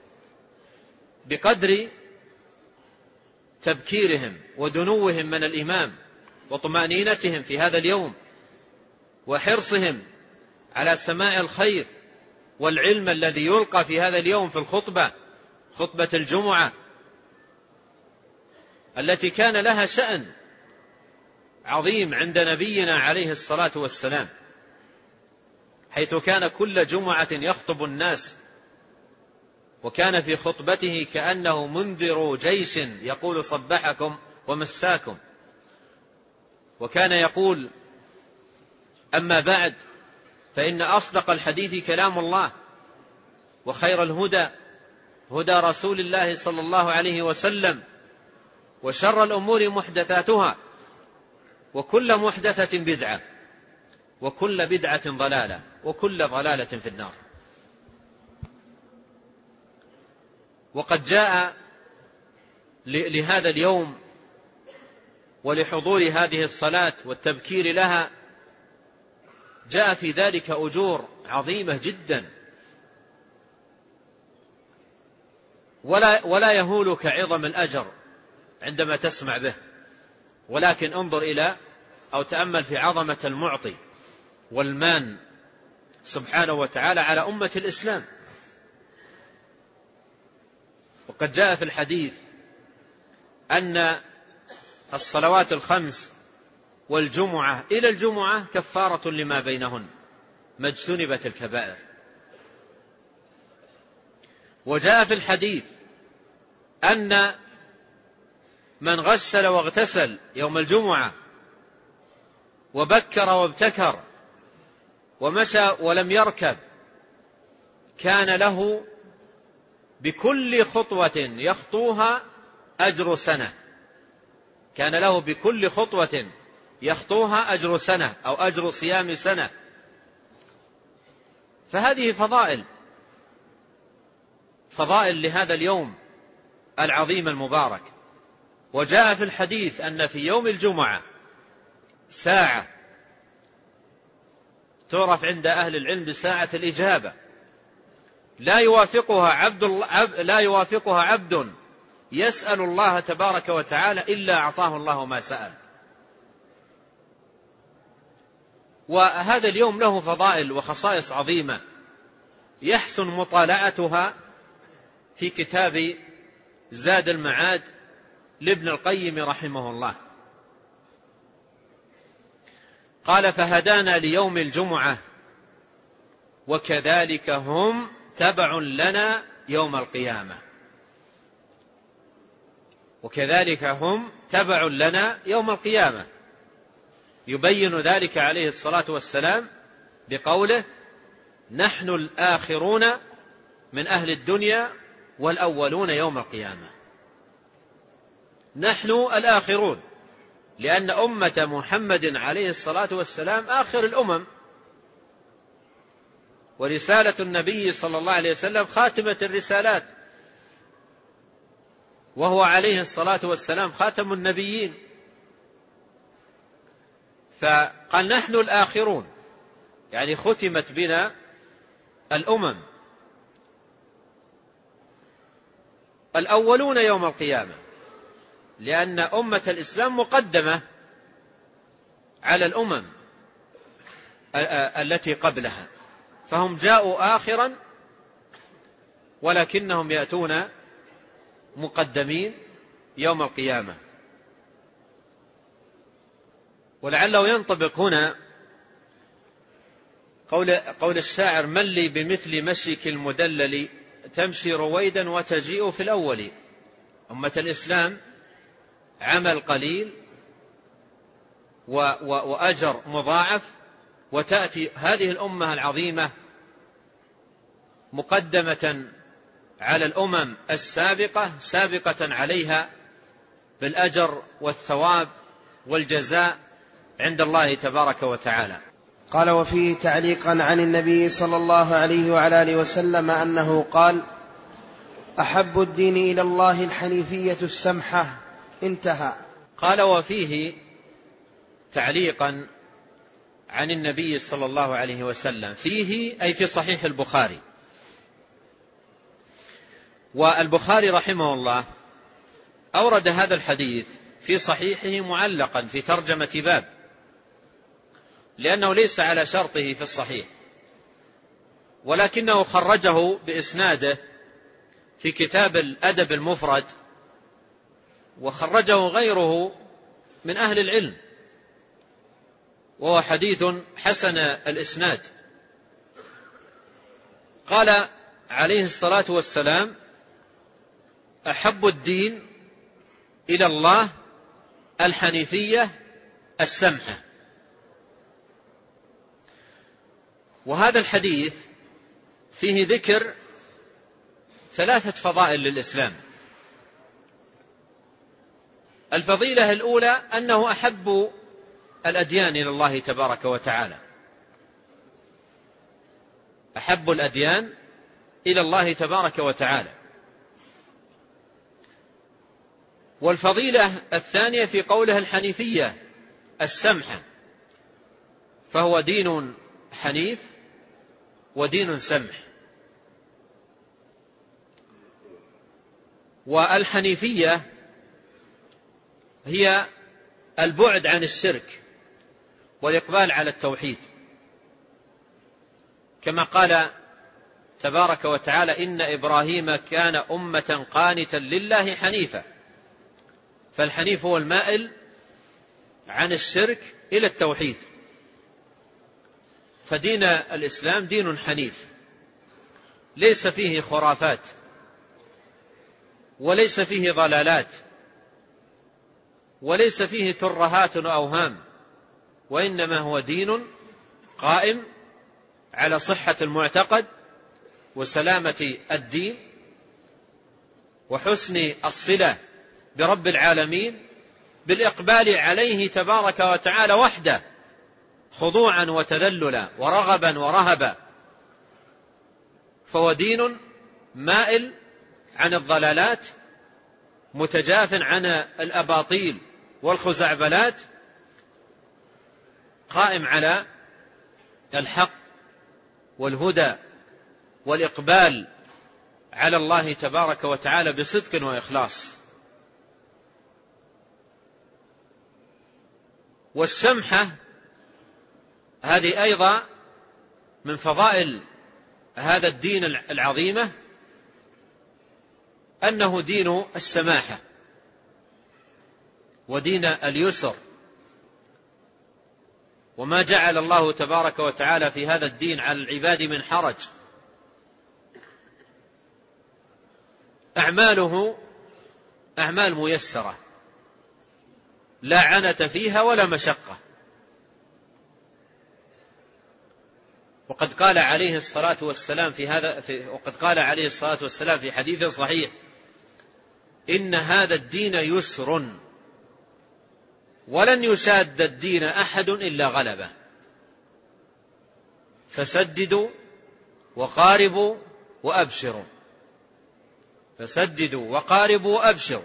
بقدر تبكيرهم ودنوهم من الإمام وطمأنينتهم في هذا اليوم وحرصهم على سماع الخير والعلم الذي يلقى في هذا اليوم في خطبة الجمعة التي كان لها شأن عظيم عند نبينا عليه الصلاة والسلام، حيث كان كل جمعة يخطب الناس، وكان في خطبته كأنه منذر جيش يقول: صبحكم ومساكم. وكان يقول: أما بعد، فإن أصدق الحديث كلام الله، وخير الهدى هدى رسول الله صلى الله عليه وسلم، وشر الأمور محدثاتها، وكل محدثة بدعة، وكل بدعة ضلالة، وكل ضلالة في النار. وقد جاء لهذا اليوم ولحضور هذه الصلاة والتبكير لها جاء في ذلك أجور عظيمة جدا، ولا يهولك عظم الأجر عندما تسمع به، ولكن انظر إلى أو تأمل في عظمة المعطي والمان سبحانه وتعالى على أمة الإسلام. وقد جاء في الحديث أن الصلوات الخمس والجمعة إلى الجمعة كفارة لما بينهن ما اجتنبت الكبائر. وجاء في الحديث أن من غسل واغتسل يوم الجمعة وبكر وابتكر ومشى ولم يركب كان له بكل خطوة يخطوها أجر سنة، كان له بكل خطوة يخطوها أجر سنة أو أجر صيام سنة. فهذه فضائل لهذا اليوم العظيم المبارك. وجاء في الحديث أن في يوم الجمعة ساعة تعرف عند أهل العلم بساعة الإجابة، لا يوافقها عبد يسأل الله تبارك وتعالى إلا أعطاه الله ما سأل. وهذا اليوم له فضائل وخصائص عظيمة يحسن مطالعتها في كتاب زاد المعاد لابن القيم رحمه الله. قال: فهدانا ليوم الجمعة وكذلك هم تبع لنا يوم القيامة. وكذلك هم تبع لنا يوم القيامة. يبين ذلك عليه الصلاة والسلام بقوله: نحن الآخرون من أهل الدنيا والأولون يوم القيامة. نحن الآخرون، لأن أمة محمد عليه الصلاة والسلام آخر الأمم، ورسالة النبي صلى الله عليه وسلم خاتمة الرسالات، وهو عليه الصلاة والسلام خاتم النبيين. فقال: نحن الآخرون، يعني ختمت بنا الأمم. الأولون يوم القيامة، لأن أمة الإسلام مقدمة على الأمم التي قبلها، فهم جاءوا آخرا ولكنهم يأتون مقدمين يوم القيامة. ولعله ينطبق هنا قول الشاعر: من لي بمثل مشيك المدلل تمشي رويدا وتجيء في الأول. أمة الإسلام عمل قليل وأجر مضاعف، وتأتي هذه الأمة العظيمة مقدمة على الأمم السابقة، سابقة عليها بالأجر والثواب والجزاء عند الله تبارك وتعالى. قال: وفيه تعليقا عن النبي صلى الله عليه وعلى آله وسلم أنه قال: أحب الدين إلى الله الحنيفية السمحة. انتهى. قال: وفيه تعليقا عن النبي صلى الله عليه وسلم. فيه أي في صحيح البخاري. والبخاري رحمه الله أورد هذا الحديث في صحيحه معلقا في ترجمة باب، لأنه ليس على شرطه في الصحيح، ولكنه خرجه بإسناده في كتاب الأدب المفرد، وخرجه غيره من أهل العلم، وهو حديث حسن الإسناد. قال عليه الصلاة والسلام: أحب الدين إلى الله الحنيفية السمحة. وهذا الحديث فيه ذكر 3 فضائل للإسلام. الفضيلة الأولى أنه أحب الأديان إلى الله تبارك وتعالى، أحب الأديان إلى الله تبارك وتعالى. والفضيلة الثانية في قوله الحنيفية السمحة، فهو دين حنيف ودين سمح. والحنيفية هي البعد عن الشرك والإقبال على التوحيد، كما قال تبارك وتعالى: إن إبراهيم كان أمة قانتا لله حنيفا. فالحنيف هو المائل عن الشرك إلى التوحيد. فدين الإسلام دين حنيف، ليس فيه خرافات وليس فيه ضلالات وليس فيه ترهات وأوهام، وإنما هو دين قائم على صحة المعتقد وسلامة الدين وحسن الصلة برب العالمين، بالإقبال عليه تبارك وتعالى وحده، خضوعا وتذللا ورغبا ورهبا. فهو دين مائل عن الضلالات، متجاف عن الأباطيل والخزعبلات، قائم على الحق والهدى والإقبال على الله تبارك وتعالى بصدق وإخلاص. والسمحة هذه أيضا من فضائل هذا الدين العظيمة، أنه دين السماحة ودين اليسر، وما جعل الله تبارك وتعالى في هذا الدين على العباد من حرج. أعماله أعمال ميسرة لا عنة فيها ولا مشقة. وقد قال عليه الصلاة والسلام في حديث صحيح: إن هذا الدين يسر ولن يشاد الدين أحد إلا غلبه، فسددوا وقاربوا وأبشروا. فسددوا وقاربوا وأبشروا.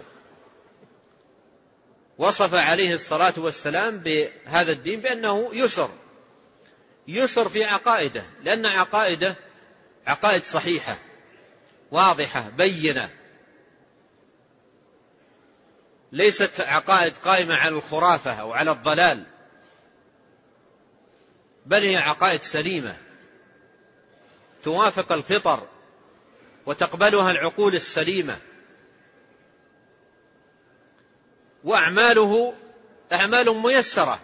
وصف عليه الصلاة والسلام بهذا الدين بأنه يسر في عقائده، لأن عقائده عقائد صحيحة واضحة بينة، ليست عقائد قائمة على الخرافة أو على الضلال، بل هي عقائد سليمة توافق الفطر وتقبلها العقول السليمة، وأعماله أعمال ميسرة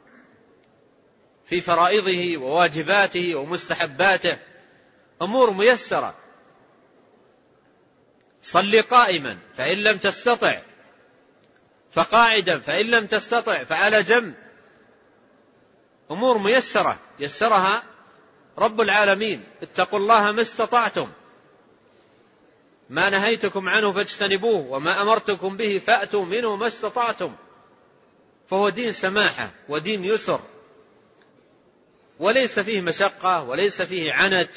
في فرائضه وواجباته ومستحباته، أمور ميسرة. صل قائما فإن لم تستطع فقاعدا فإن لم تستطع فعلى جنب، أمور ميسرة يسرها رب العالمين. اتقوا الله ما استطعتم، ما نهيتكم عنه فاجتنبوه وما أمرتكم به فأتوا منه ما استطعتم. فهو دين سماحة ودين يسر، وليس فيه مشقة وليس فيه عنت.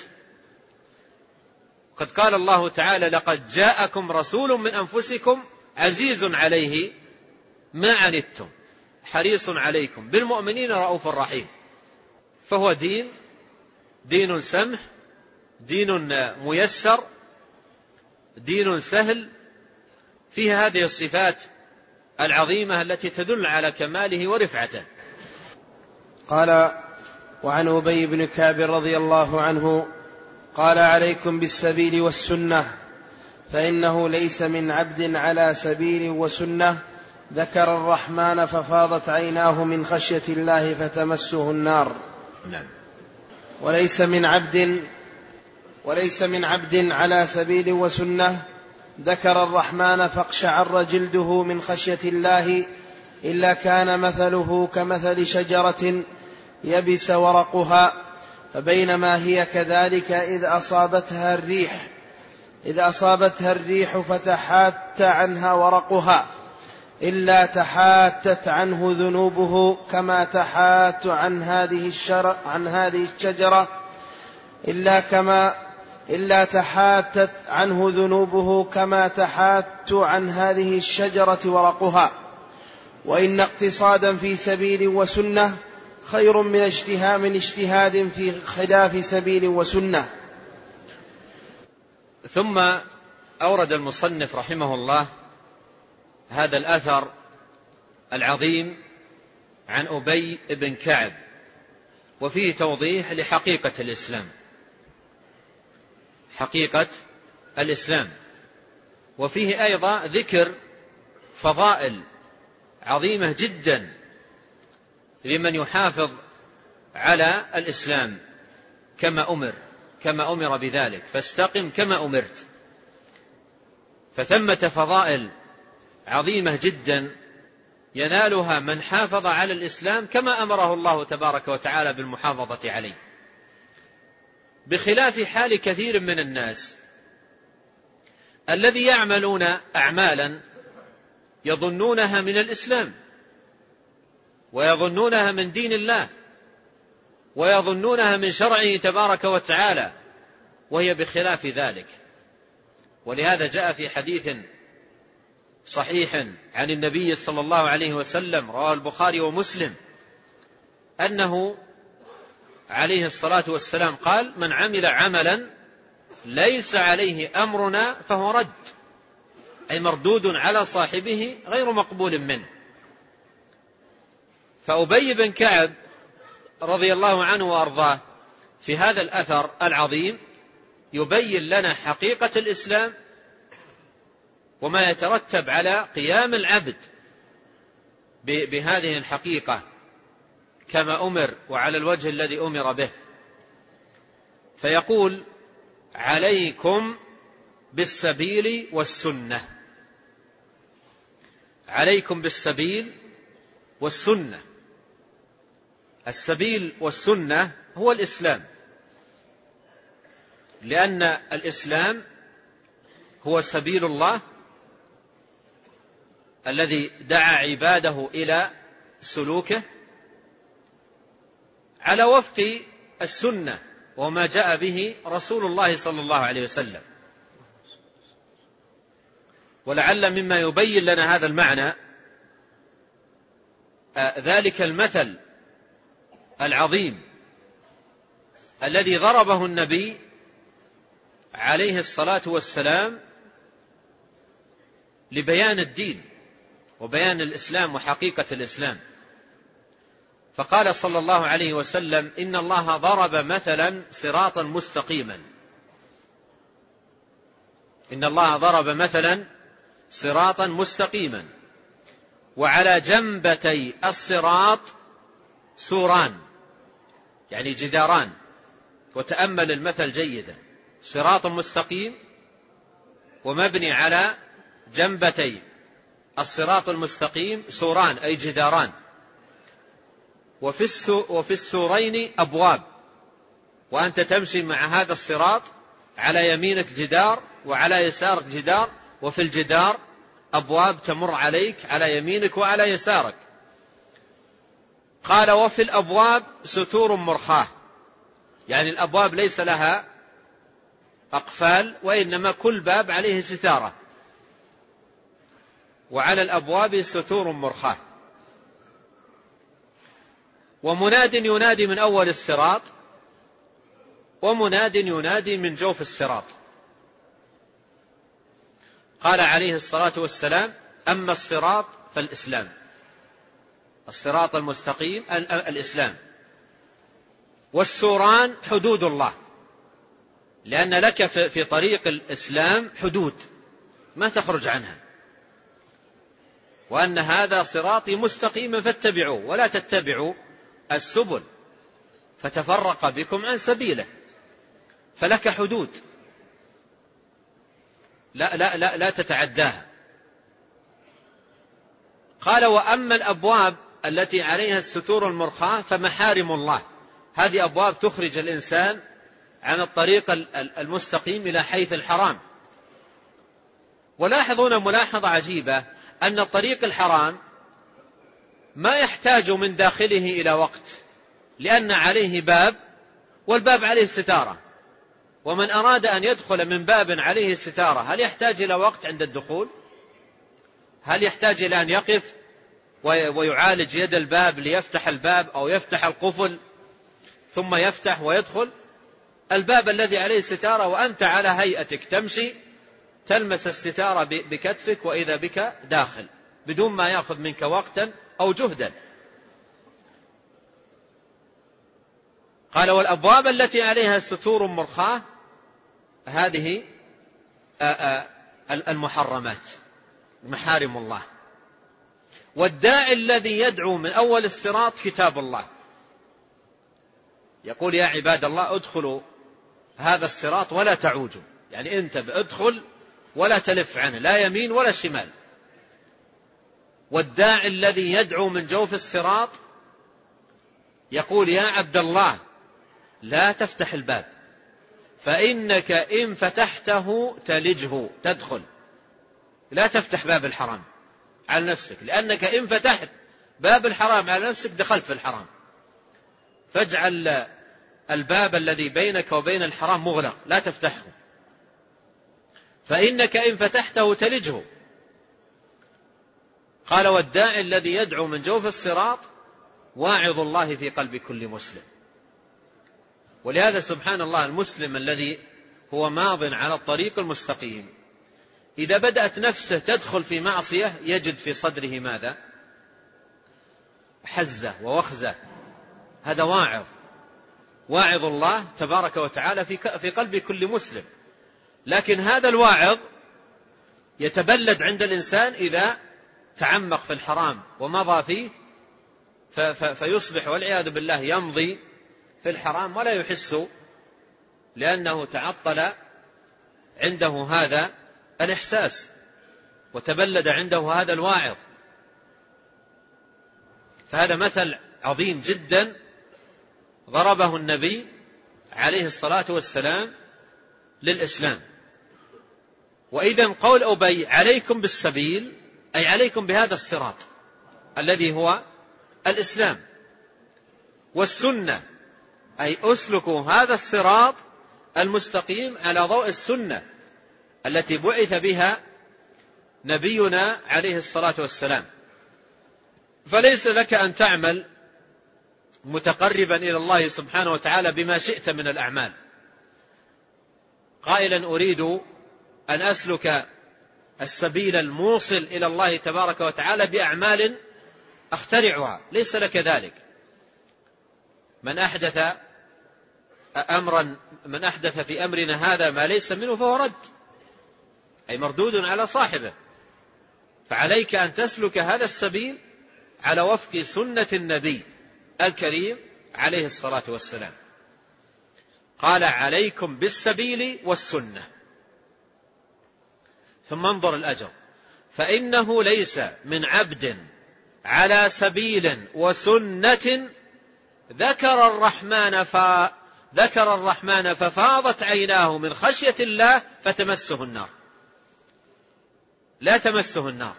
قد قال الله تعالى: لقد جاءكم رسول من أنفسكم عزيز عليه ما عنتم حريص عليكم بالمؤمنين رؤوف رحيم. فهو دين سمح، دين ميسر، دين سهل، فيه هذه الصفات العظيمة التي تدل على كماله ورفعته. قال: وعن أبي بن كعب رضي الله عنه قال: عليكم بالسبيل والسنة، فإنه ليس من عبد على سبيل وسنة ذكر الرحمن ففاضت عيناه من خشية الله فتمسه النار. نعم. وليس من عبد على سبيل وسنة ذكر الرحمن فاقشعر جلده من خشية الله إلا كان مثله كمثل شجرة يبس ورقها، فبينما هي كذلك إذ أصابتها الريح فتحات عنها ورقها إلا تحاتت عنه ذنوبه كما تحات عن هذه الشجرة إلا تحاتت عنه ذنوبه كما تحات عن هذه الشجرة ورقها. وإن اقتصادا في سبيل وسنة خير من اجتهاد في خلاف سبيل وسنة. ثم أورد المصنف رحمه الله هذا الأثر العظيم عن أبي بن كعب، وفيه توضيح لحقيقة الإسلام، حقيقة الإسلام، وفيه أيضا ذكر فضائل عظيمة جدا لمن يحافظ على الإسلام كما أمر بذلك، فاستقم كما أمرت. فثمة فضائل عظيمة جدا ينالها من حافظ على الإسلام كما أمره الله تبارك وتعالى بالمحافظة عليه، بخلاف حال كثير من الناس الذي يعملون أعمالا يظنونها من الإسلام ويظنونها من دين الله ويظنونها من شرعه تبارك وتعالى، وهي بخلاف ذلك. ولهذا جاء في حديث صحيح عن النبي صلى الله عليه وسلم رواه البخاري ومسلم أنه عليه الصلاة والسلام قال: من عمل عملا ليس عليه أمرنا فهو رد، أي مردود على صاحبه غير مقبول منه. فأبي بن كعب رضي الله عنه وأرضاه في هذا الأثر العظيم يبين لنا حقيقة الإسلام وما يترتب على قيام العبد بهذه الحقيقة كما أمر وعلى الوجه الذي أمر به. فيقول: عليكم بالسبيل والسنة، عليكم بالسبيل والسنة. السبيل والسنة هو الإسلام، لأن الإسلام هو سبيل الله الذي دعا عباده إلى سلوكه على وفق السنة وما جاء به رسول الله صلى الله عليه وسلم. ولعل مما يبين لنا هذا المعنى ذلك المثل العظيم الذي ضربه النبي عليه الصلاة والسلام لبيان الدين وبيان الإسلام وحقيقة الإسلام. فقال صلى الله عليه وسلم: إن الله ضرب مثلا صراطا مستقيما. إن الله ضرب مثلا صراطا مستقيما وعلى جنبتي الصراط سوران، يعني جداران. وتأمل المثل جيدا: صراط مستقيم ومبني على جنبتي الصراط المستقيم سوران، أي جداران. وفي السورين أبواب، وأنت تمشي مع هذا الصراط على يمينك جدار وعلى يسارك جدار، وفي الجدار أبواب تمر عليك على يمينك وعلى يسارك. قال: وفي الأبواب ستور مرخاة، يعني الأبواب ليس لها أقفال، وإنما كل باب عليه ستارة، وعلى الأبواب ستور مرخاة. ومناد ينادي من أول الصراط، ومناد ينادي من جوف الصراط. قال عليه الصلاة والسلام: أما الصراط فالإسلام. الصراط المستقيم الإسلام. والسوران حدود الله، لأن لك في طريق الإسلام حدود ما تخرج عنها، وأن هذا صراطي مستقيما فاتبعوه ولا تتبعوا السبل فتفرق بكم عن سبيله. فلك حدود لا تتعداها. قال: وأما الأبواب التي عليها الستور المرخاة فمحارم الله. هذه أبواب تخرج الإنسان عن الطريق المستقيم إلى حيث الحرام. ولاحظون ملاحظة عجيبة: أن الطريق الحرام ما يحتاج من داخله إلى وقت، لأن عليه باب والباب عليه ستارة، ومن أراد أن يدخل من باب عليه ستارة هل يحتاج إلى وقت عند الدخول؟ هل يحتاج إلى أن يقف ويعالج يد الباب ليفتح الباب أو يفتح القفل ثم يفتح ويدخل؟ الباب الذي عليه ستارة وأنت على هيئتك تمشي تلمس الستارة بكتفك وإذا بك داخل بدون ما يأخذ منك وقتا أو جهدا. قال: والأبواب التي عليها ستور مرخاة هذه المحرمات محارم الله. والداعي الذي يدعو من أول الصراط كتاب الله، يقول: يا عباد الله ادخلوا هذا الصراط ولا تعوجوا، يعني أنت ادخل ولا تلف عنه لا يمين ولا شمال. والداعي الذي يدعو من جوف الصراط يقول: يا عبد الله لا تفتح الباب، فإنك إن فتحته تلجه، تدخل. لا تفتح باب الحرام على نفسك، لأنك إن فتحت باب الحرام على نفسك دخلت في الحرام. فاجعل الباب الذي بينك وبين الحرام مغلق لا تفتحه، فإنك إن فتحته تلجه. قال: والداعي الذي يدعو من جوف الصراط واعظ الله في قلب كل مسلم. ولهذا سبحان الله المسلم الذي هو ماض على الطريق المستقيم إذا بدأت نفسه تدخل في معصية يجد في صدره ماذا؟ حزة ووخزة. هذا واعظ الله تبارك وتعالى في قلب كل مسلم. لكن هذا الواعظ يتبلد عند الإنسان إذا تعمق في الحرام ومضى فيه، فيصبح والعياذ بالله يمضي في الحرام ولا يحس، لأنه تعطل عنده هذا الإحساس وتبلد عنده هذا الواعظ. فهذا مثل عظيم جدا ضربه النبي عليه الصلاة والسلام للإسلام. وإذن قول أبي عليكم بالسبيل أي عليكم بهذا الصراط الذي هو الإسلام، والسنة أي أسلكوا هذا الصراط المستقيم على ضوء السنة التي بعث بها نبينا عليه الصلاة والسلام. فليس لك أن تعمل متقربا إلى الله سبحانه وتعالى بما شئت من الأعمال، قائلا أريد أن أسلك السبيل الموصل إلى الله تبارك وتعالى بأعمال أخترعها، ليس لك ذلك. من أحدث في أمرنا هذا ما ليس منه فهو رد، أي مردود على صاحبه. فعليك أن تسلك هذا السبيل على وفق سنة النبي الكريم عليه الصلاة والسلام. قال عليكم بالسبيل والسنة. ثم انظر الأجر، فإنه ليس من عبد على سبيل وسنة ذكر الرحمن ففاضت عيناه من خشية الله فتمسه النار. لا تمسه النار.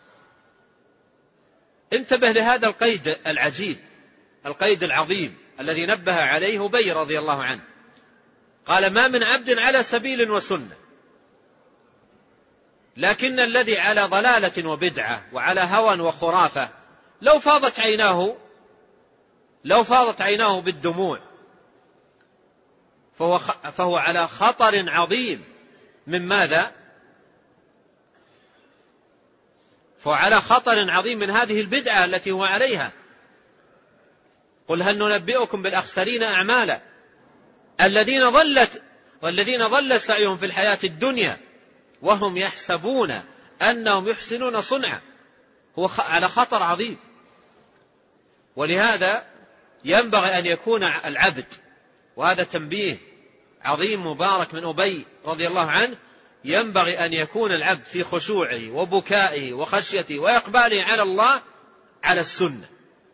انتبه لهذا القيد العجيب، القيد العظيم الذي نبه عليه أبي رضي الله عنه. قال ما من عبد على سبيل وسنة، لكن الذي على ضلالة وبدعة وعلى هوى وخرافة لو فاضت عيناه بالدموع فهو على خطر عظيم من ماذا؟ فهو على خطر عظيم من هذه البدعة التي هو عليها. قل هل ننبئكم بالأخسرين أعمالا الذين ضل سعيهم في الحياة الدنيا وهم يحسبون أنهم يحسنون صنعا. هو على خطر عظيم. ولهذا ينبغي أن يكون العبد، وهذا تنبيه عظيم مبارك من أبي رضي الله عنه، ينبغي أن يكون العبد في خشوعه وبكائه وخشيته وإقباله على الله على السنة.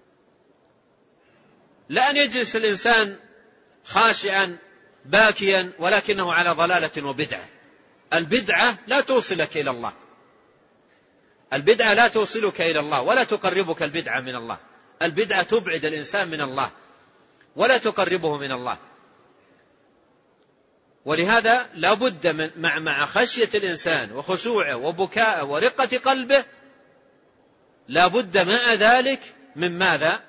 لا أن يجلس الإنسان خاشعا باكيا ولكنه على ضلالة وبدعة. البدعة لا توصلك إلى الله، البدعة لا توصلك إلى الله ولا تقربك البدعة من الله. البدعة تبعد الإنسان من الله ولا تقربه من الله. ولهذا لا بد مع خشية الإنسان وخشوعه وبكائه ورقة قلبه، لا بد مع ذلك من ماذا؟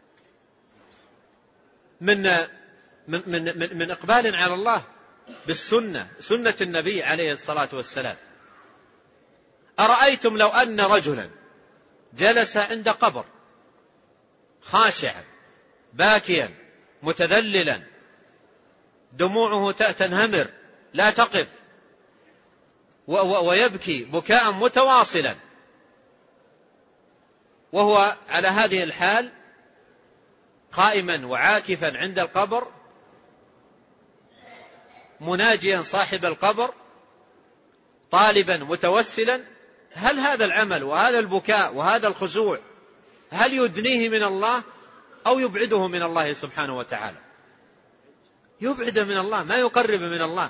من إقبال على الله بالسنة، سنة النبي عليه الصلاة والسلام. أرأيتم لو أن رجلا جلس عند قبر خاشعا باكيا متذللا دموعه تنهمر لا تقف ويبكي بكاء متواصلا، وهو على هذه الحال قائما وعاكفا عند القبر مناجيا صاحب القبر طالبا متوسلا، هل هذا العمل وهذا البكاء وهذا الخشوع هل يدنيه من الله أو يبعده من الله سبحانه وتعالى؟ يبعد من الله، ما يقرب من الله،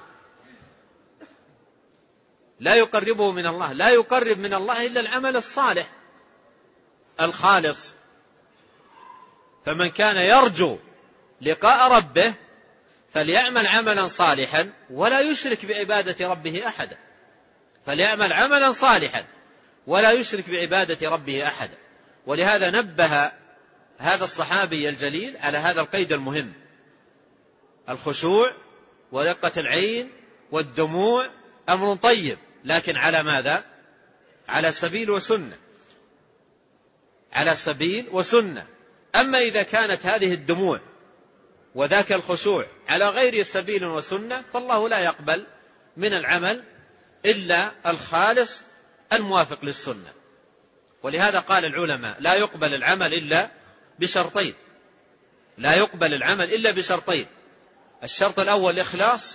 لا يقربه من الله. لا يقرب من الله إلا العمل الصالح الخالص. فمن كان يرجو لقاء ربه فليعمل عملا صالحا ولا يشرك بعبادة ربه أحدا. فليعمل عملا صالحا ولا يشرك بعبادة ربه أحدا. ولهذا نبه هذا الصحابي الجليل على هذا القيد المهم: الخشوع ورقة العين والدموع أمر طيب، لكن على ماذا؟ على سبيل وسنة، على سبيل وسنة. أما إذا كانت هذه الدموع وذاك الخشوع على غير سبيل وسنة فالله لا يقبل من العمل إلا الخالص الموافق للسنة. ولهذا قال العلماء: لا يقبل العمل إلا بشرطين، لا يقبل العمل إلا بشرطين: الشرط الأول الإخلاص،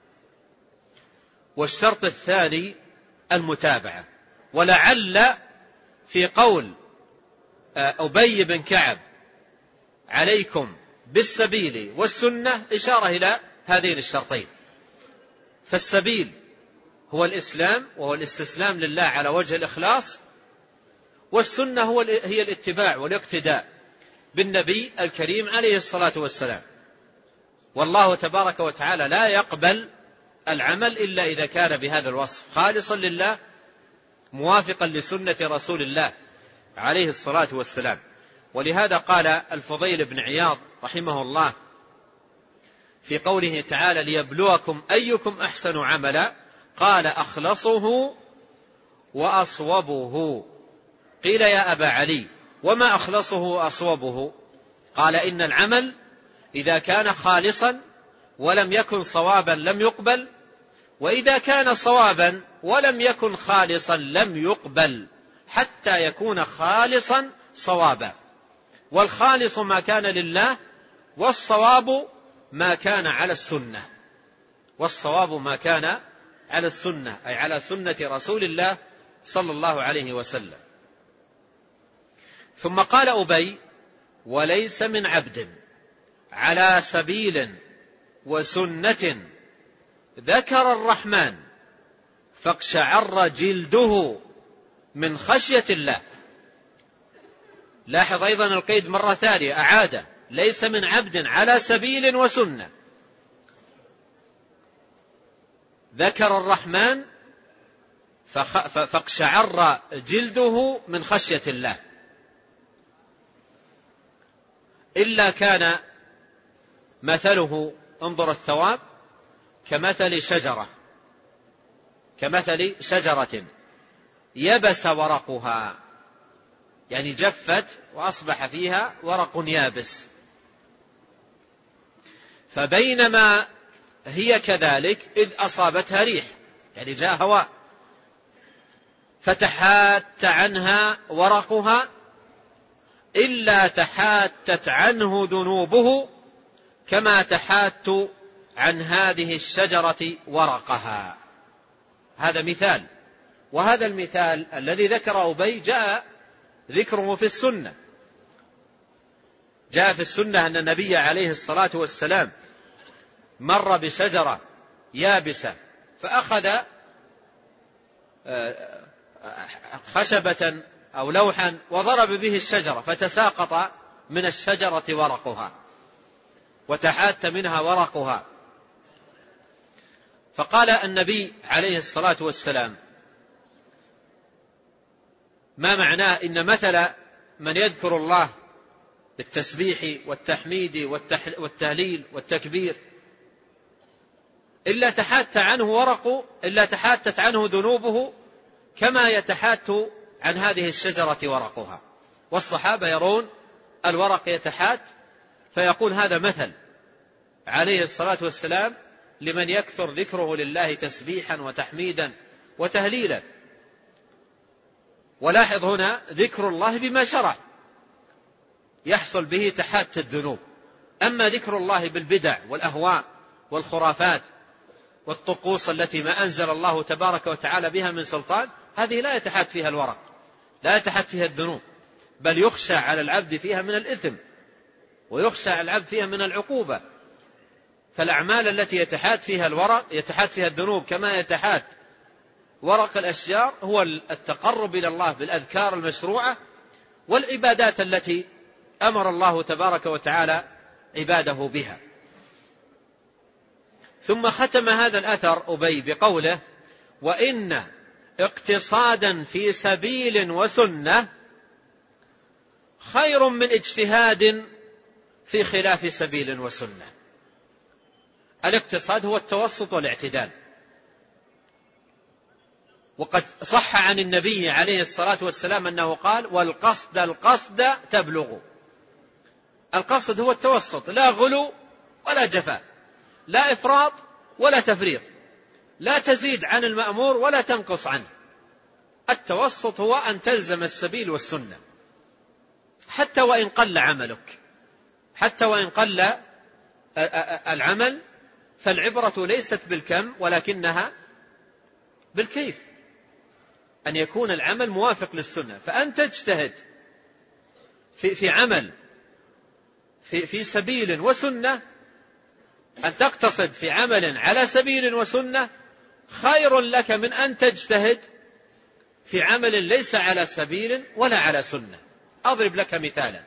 والشرط الثاني المتابعة. ولعل في قول أبي بن كعب عليكم بالسبيل والسنة إشارة إلى هذين الشرطين. فالسبيل هو الإسلام وهو الاستسلام لله على وجه الإخلاص، والسنة هي الاتباع والاقتداء بالنبي الكريم عليه الصلاة والسلام. والله تبارك وتعالى لا يقبل العمل إلا إذا كان بهذا الوصف خالصا لله موافقا لسنة رسول الله عليه الصلاة والسلام. ولهذا قال الفضيل بن عياض رحمه الله في قوله تعالى: ليبلوكم أيكم أحسن عملا، قال: أخلصه وأصوبه. قيل يا أبا علي وما أخلصه وأصوبه؟ قال إن العمل إذا كان خالصا ولم يكن صوابا لم يقبل، وإذا كان صوابا ولم يكن خالصا لم يقبل، حتى يكون خالصا صوابا. والخالص ما كان لله، والصواب ما كان على السنة. والصواب ما كان على السنة، أي على سنة رسول الله صلى الله عليه وسلم. ثم قال أبي: وليس من عبد على سبيل وسنة ذكر الرحمن فاقشعر جلده من خشية الله. لاحظ أيضا القيد مرة ثانية، أعاده: ليس من عبد على سبيل وسنة ذكر الرحمن فاقشعر جلده من خشية الله، إلا كان مثله، انظر الثواب، كمثل شجرة يبس ورقها، يعني جفت وأصبح فيها ورق يابس، فبينما هي كذلك إذ أصابتها ريح، يعني جاء هواء فتحات عنها ورقها إلا تحاتت عنه ذنوبه كما تحات عن هذه الشجرة ورقها. هذا مثال، وهذا المثال الذي ذكر أبي جاء ذكره في السنة. جاء في السنة أن النبي عليه الصلاة والسلام مر بشجرة يابسة فأخذ خشبة أو لوحا وضرب به الشجرة فتساقط من الشجرة ورقها وتحات منها ورقها. فقال النبي عليه الصلاة والسلام: ما معناه؟ إن مثل من يذكر الله بالتسبيح والتحميد والتهليل والتكبير إلا تحاتت عنه ذنوبه كما يتحات عن هذه الشجرة ورقها. والصحابة يرون الورق يتحات، فيقول هذا مثل عليه الصلاة والسلام لمن يكثر ذكره لله تسبيحا وتحميدا وتهليلا. ولاحظ هنا ذكر الله بما شرع يحصل به تحات الذنوب. أما ذكر الله بالبدع والأهواء والخرافات والطقوس التي ما أنزل الله تبارك وتعالى بها من سلطان، هذه لا يتحات فيها الورق، لا يتحات فيها الذنوب، بل يخشى على العبد فيها من الإثم ويخشى على العبد فيها من العقوبة. فالأعمال التي يتحات فيها الورق يتحات فيها الذنوب كما يتحات ورق الأشجار هو التقرب إلى الله بالأذكار المشروعة والعبادات التي أمر الله تبارك وتعالى عباده بها. ثم ختم هذا الأثر أبي بقوله: وإن اقتصادا في سبيل وسنة خير من اجتهاد في خلاف سبيل وسنة. الاقتصاد هو التوسط والاعتدال، وقد صح عن النبي عليه الصلاة والسلام أنه قال: والقصد تبلغ. القصد هو التوسط، لا غلو ولا جفاء، لا إفراط ولا تفريط، لا تزيد عن المأمور ولا تنقص عنه. التوسط هو أن تلزم السبيل والسنة حتى وإن قل عملك، حتى وإن قل العمل، فالعبرة ليست بالكم ولكنها بالكيف، أن يكون العمل موافق للسنة. فأنت تجتهد في عمل في سبيل وسنة، أن تقتصد في عمل على سبيل وسنة خير لك من أن تجتهد في عمل ليس على سبيل ولا على سنة. أضرب لك مثالا: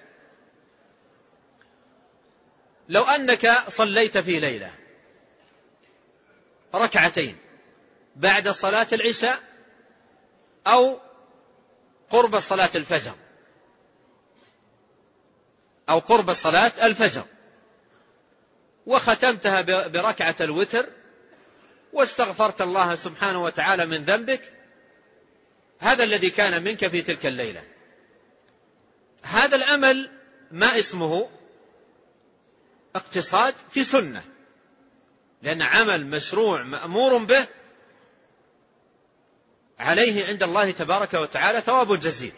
لو أنك صليت في ليلة ركعتين بعد صلاة العشاء أو قرب صلاة الفجر أو قرب صلاة الفجر، وختمتها بركعة الوتر واستغفرت الله سبحانه وتعالى من ذنبك، هذا الذي كان منك في تلك الليلة. هذا العمل ما اسمه اقتصاد في سنة، لأن عمل مشروع مأمور به عليه عند الله تبارك وتعالى ثواب جزيل.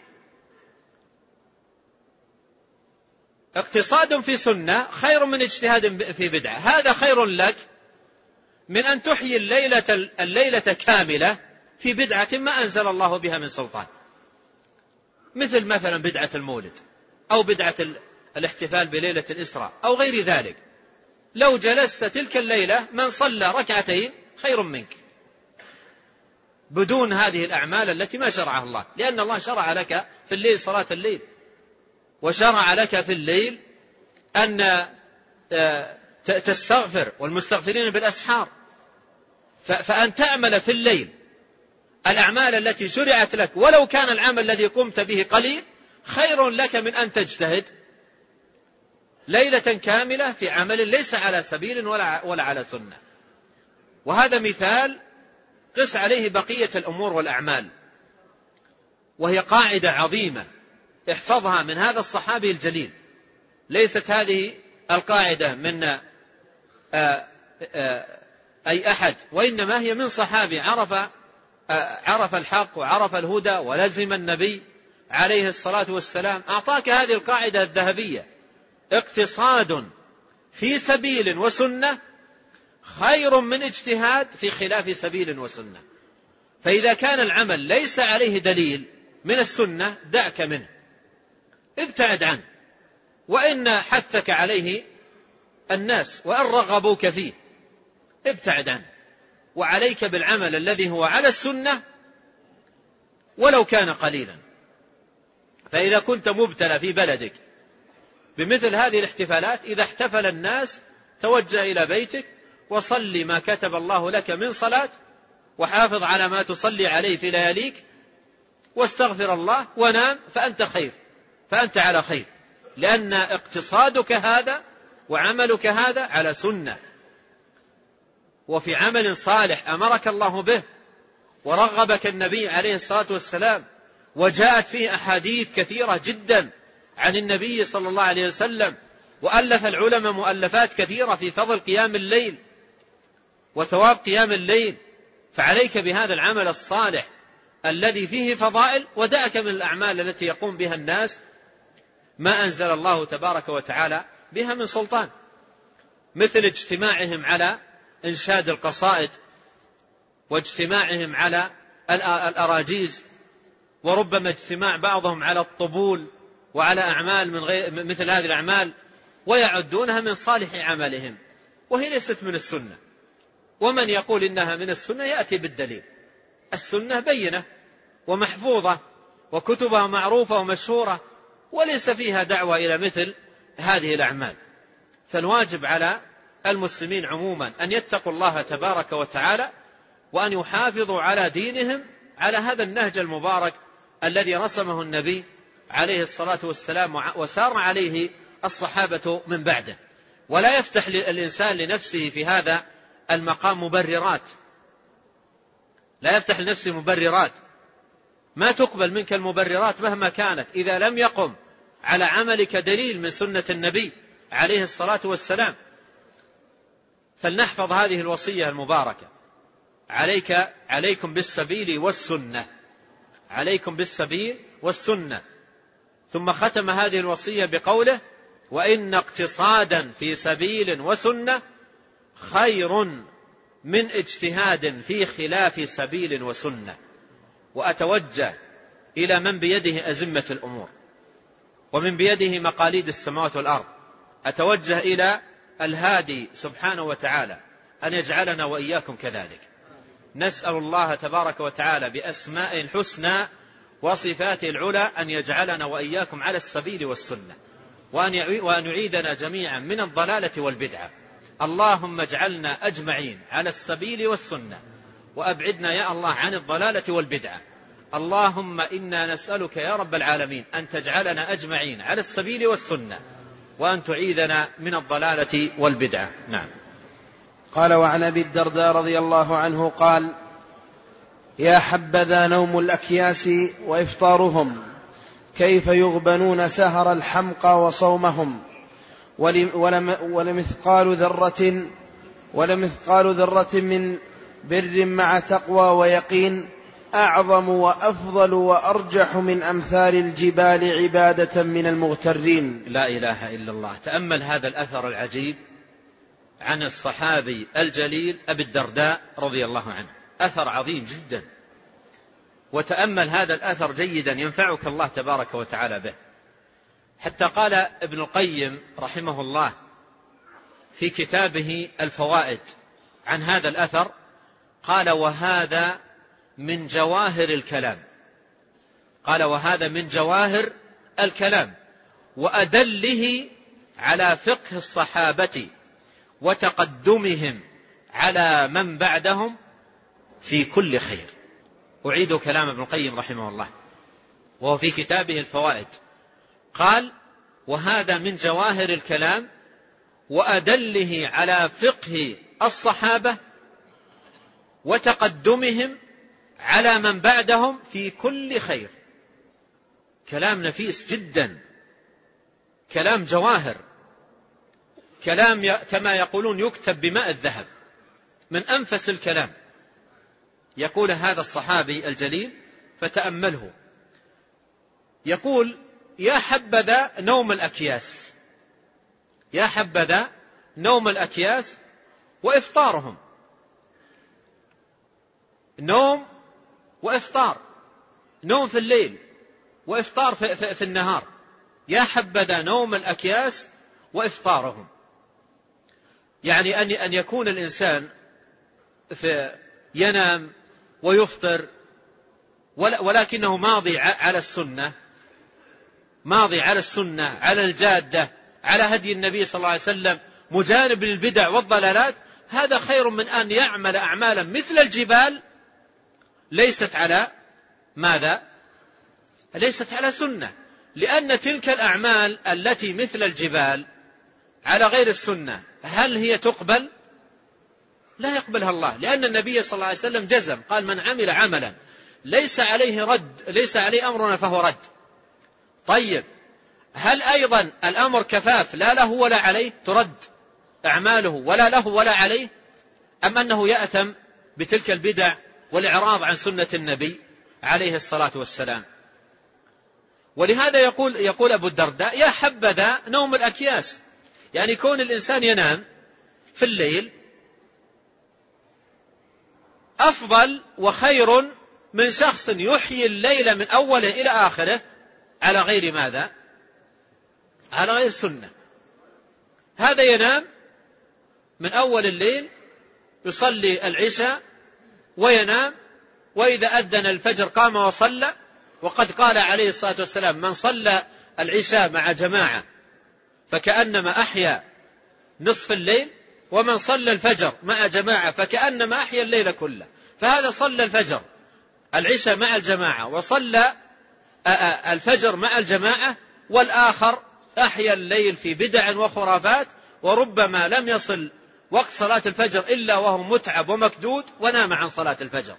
اقتصاد في سنة خير من اجتهاد في بدعة. هذا خير لك من أن تحيي الليلة كاملة في بدعة ما أنزل الله بها من سلطان، مثلا بدعة المولد أو بدعة الاحتفال بليلة الإسراء أو غير ذلك. لو جلست تلك الليلة من صلى ركعتين خير منك بدون هذه الأعمال التي ما شرعها الله، لأن الله شرع لك في الليل صلاة الليل، وشرع لك في الليل أن تستغفر والمستغفرين بالأسحار. فأن تعمل في الليل الأعمال التي شرعت لك ولو كان العمل الذي قمت به قليل خير لك من أن تجتهد ليلة كاملة في عمل ليس على سبيل ولا على سنة. وهذا مثال قس عليه بقية الأمور والأعمال، وهي قاعدة عظيمة احفظها من هذا الصحابي الجليل. ليست هذه القاعدة من أي أحد، وإنما هي من صحابي عرف الحق وعرف الهدى ولزم النبي عليه الصلاة والسلام. أعطاك هذه القاعدة الذهبية: اقتصاد في سبيل وسنة خير من اجتهاد في خلاف سبيل وسنة. فإذا كان العمل ليس عليه دليل من السنة دعك منه، ابتعد عنه، وإن حثك عليه الناس وإن رغبوك فيه ابتعد عنه، وعليك بالعمل الذي هو على السنة ولو كان قليلا. فإذا كنت مبتلى في بلدك بمثل هذه الاحتفالات، إذا احتفل الناس توجه إلى بيتك وصلي ما كتب الله لك من صلاة، وحافظ على ما تصلي عليه في لياليك، واستغفر الله ونام، فأنت على خير، لأن اقتصادك هذا وعملك هذا على سنة وفي عمل صالح أمرك الله به ورغبك النبي عليه الصلاة والسلام، وجاءت فيه أحاديث كثيرة جدا عن النبي صلى الله عليه وسلم، وألف العلماء مؤلفات كثيرة في فضل قيام الليل وثواب قيام الليل. فعليك بهذا العمل الصالح الذي فيه فضائل، ودعك من الأعمال التي يقوم بها الناس ما أنزل الله تبارك وتعالى بها من سلطان، مثل اجتماعهم على إنشاد القصائد، واجتماعهم على الأراجيز، وربما اجتماع بعضهم على الطبول وعلى أعمال من مثل هذه الأعمال، ويعدونها من صالح عملهم، وهي ليست من السنة. ومن يقول إنها من السنة يأتي بالدليل. السنة بينة ومحفوظة وكتبها معروفة ومشهورة، وليس فيها دعوة إلى مثل هذه الأعمال. فالواجب على المسلمين عموما أن يتقوا الله تبارك وتعالى، وأن يحافظوا على دينهم على هذا النهج المبارك الذي رسمه النبي عليه الصلاة والسلام وسار عليه الصحابة من بعده. ولا يفتح الإنسان لنفسه في هذا المقام مبررات، لا يفتح لنفسه مبررات، ما تقبل منك المبررات مهما كانت إذا لم يقم على عملك دليل من سنة النبي عليه الصلاة والسلام. فلنحفظ هذه الوصية المباركة: عليكم بالسبيل والسنة، عليكم بالسبيل والسنة. ثم ختم هذه الوصية بقوله: وإن اقتصادا في سبيل وسنة خير من اجتهاد في خلاف سبيل وسنة. وأتوجه إلى من بيده أزمة الأمور ومن بيده مقاليد السماوات والأرض، أتوجه إلى الهادي سبحانه وتعالى أن يجعلنا وإياكم كذلك. نسأل الله تبارك وتعالى بأسماء الحسنى وصفاته العلى أن يجعلنا وإياكم على السبيل والسنة، وأن يعيدنا جميعا من الضلالة والبدعة. اللهم اجعلنا أجمعين على السبيل والسنة، وأبعدنا يا الله عن الضلالة والبدعة. اللهم إنا نسألك يا رب العالمين أن تجعلنا أجمعين على السبيل والسنة، وأن تعيذنا من الضلالة والبدعة. نعم. قال: وعن أبي الدرداء رضي الله عنه قال: يا حبذا نوم الأكياس وإفطارهم، كيف يغبنون سهر الحمقى وصومهم، ولمثقال ذرة من بر مع تقوى ويقين أعظم وأفضل وأرجح من أمثال الجبال عبادة من المغترين. لا إله إلا الله. تأمل هذا الأثر العجيب عن الصحابي الجليل أبي الدرداء رضي الله عنه، أثر عظيم جدا، وتأمل هذا الأثر جيدا ينفعك الله تبارك وتعالى به. حتى قال ابن القيم رحمه الله في كتابه الفوائد عن هذا الأثر، قال وهذا من جواهر الكلام، قال وهذا من جواهر الكلام وأدله على فقه الصحابة وتقدمهم على من بعدهم في كل خير. أعيد كلام ابن القيم رحمه الله وهو في كتابه الفوائد، قال وهذا من جواهر الكلام وأدله على فقه الصحابة وتقدمهم على من بعدهم في كل خير. كلام نفيس جدا، كلام جواهر، كلام كما يقولون يكتب بماء الذهب، من أنفس الكلام. يقول هذا الصحابي الجليل فتأمله، يقول يا حبذا نوم الأكياس، يا حبذا نوم الأكياس وإفطارهم. نوم وإفطار، نوم في الليل وإفطار في النهار. يا حبذا نوم الأكياس وإفطارهم، يعني أن يكون الإنسان ينام ويفطر ولكنه ماضي على السنة، ماضي على السنة، على الجادة، على هدي النبي صلى الله عليه وسلم، مجانب للبدع والضلالات. هذا خير من أن يعمل أعمالا مثل الجبال ليست على ماذا؟ ليست على سنة. لأن تلك الأعمال التي مثل الجبال على غير السنة هل هي تقبل؟ لا يقبلها الله، لأن النبي صلى الله عليه وسلم جزم، قال من عمل عملا ليس عليه رد، ليس عليه أمرنا فهو رد. طيب هل أيضا الأمر كفاف لا له ولا عليه، ترد أعماله ولا له ولا عليه، أم أنه يأثم بتلك البدع والإعراض عن سنة النبي عليه الصلاة والسلام؟ ولهذا يقول أبو الدرداء يا حبذا نوم الأكياس، يعني كون الإنسان ينام في الليل أفضل وخير من شخص يحيي الليل من أوله إلى آخره على غير ماذا؟ على غير سنة. هذا ينام من أول الليل يصلي العشاء وينام، وإذا أذن الفجر قام وصلى، وقد قال عليه الصلاة والسلام من صلى العشاء مع جماعة فكأنما أحيا نصف الليل، ومن صلى الفجر مع جماعة فكأنما أحيا الليل كله. فهذا صلى الفجر العشاء مع الجماعة وصلى الفجر مع الجماعة، والآخر أحيا الليل في بدع وخرافات، وربما لم يصل وقت صلاة الفجر إلا وهو متعب ومكدود ونام عن صلاة الفجر.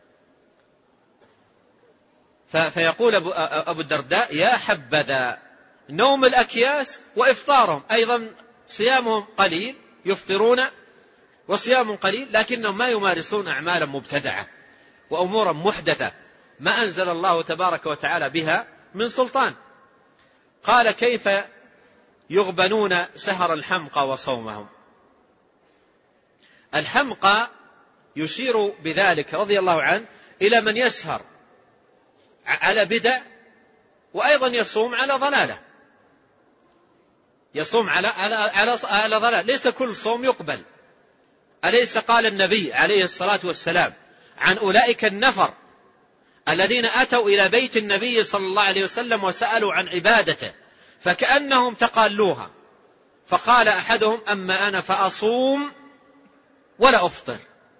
فيقول أبو الدرداء يا حبذا نوم الأكياس وإفطارهم، أيضا صيامهم قليل، يفطرون وصيام قليل، لكنهم ما يمارسون أعمالا مبتدعة وأمورا محدثة ما أنزل الله تبارك وتعالى بها من سلطان. قال كيف يغبنون سهر الحمقى وصومهم. الحمقى يشير بذلك رضي الله عنه إلى من يسهر على بدع وأيضا يصوم على ضلالة، يصوم على ضلال. ليس كل صوم يقبل. أليس قال النبي عليه الصلاة والسلام عن أولئك النفر الذين أتوا إلى بيت النبي صلى الله عليه وسلم وسألوا عن عبادته فكأنهم تقالوها، فقال أحدهم أما أنا فأصوم ولا أفطر،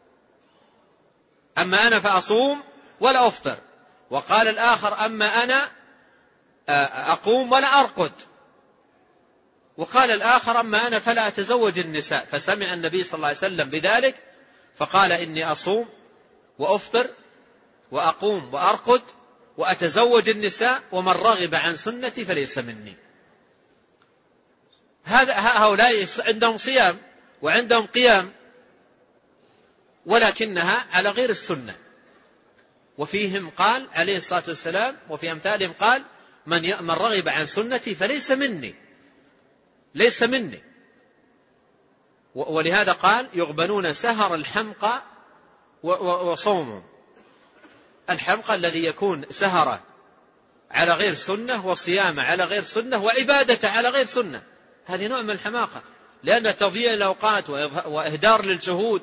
أما أنا فأصوم ولا أفطر. وقال الآخر أما أنا أقوم ولا أرقد. وقال الآخر أما أنا فلا أتزوج النساء. فسمع النبي صلى الله عليه وسلم بذلك فقال إني أصوم وأفطر وأقوم وأرقد وأتزوج النساء ومن رغب عن سنتي فليس مني. هؤلاء عندهم صيام وعندهم قيام ولكنها على غير السنة. وفيهم قال عليه الصلاة والسلام وفي أمثالهم قال من رغب عن سنتي فليس مني، ليس مني. ولهذا قال يغبنون سهر الحمقى وصومهم. الحمقى الذي يكون سهرة على غير سنة وصيامة على غير سنة وعبادة على غير سنة، هذه نوع من الحماقة، لأن تضييع الأوقات وإهدار للجهود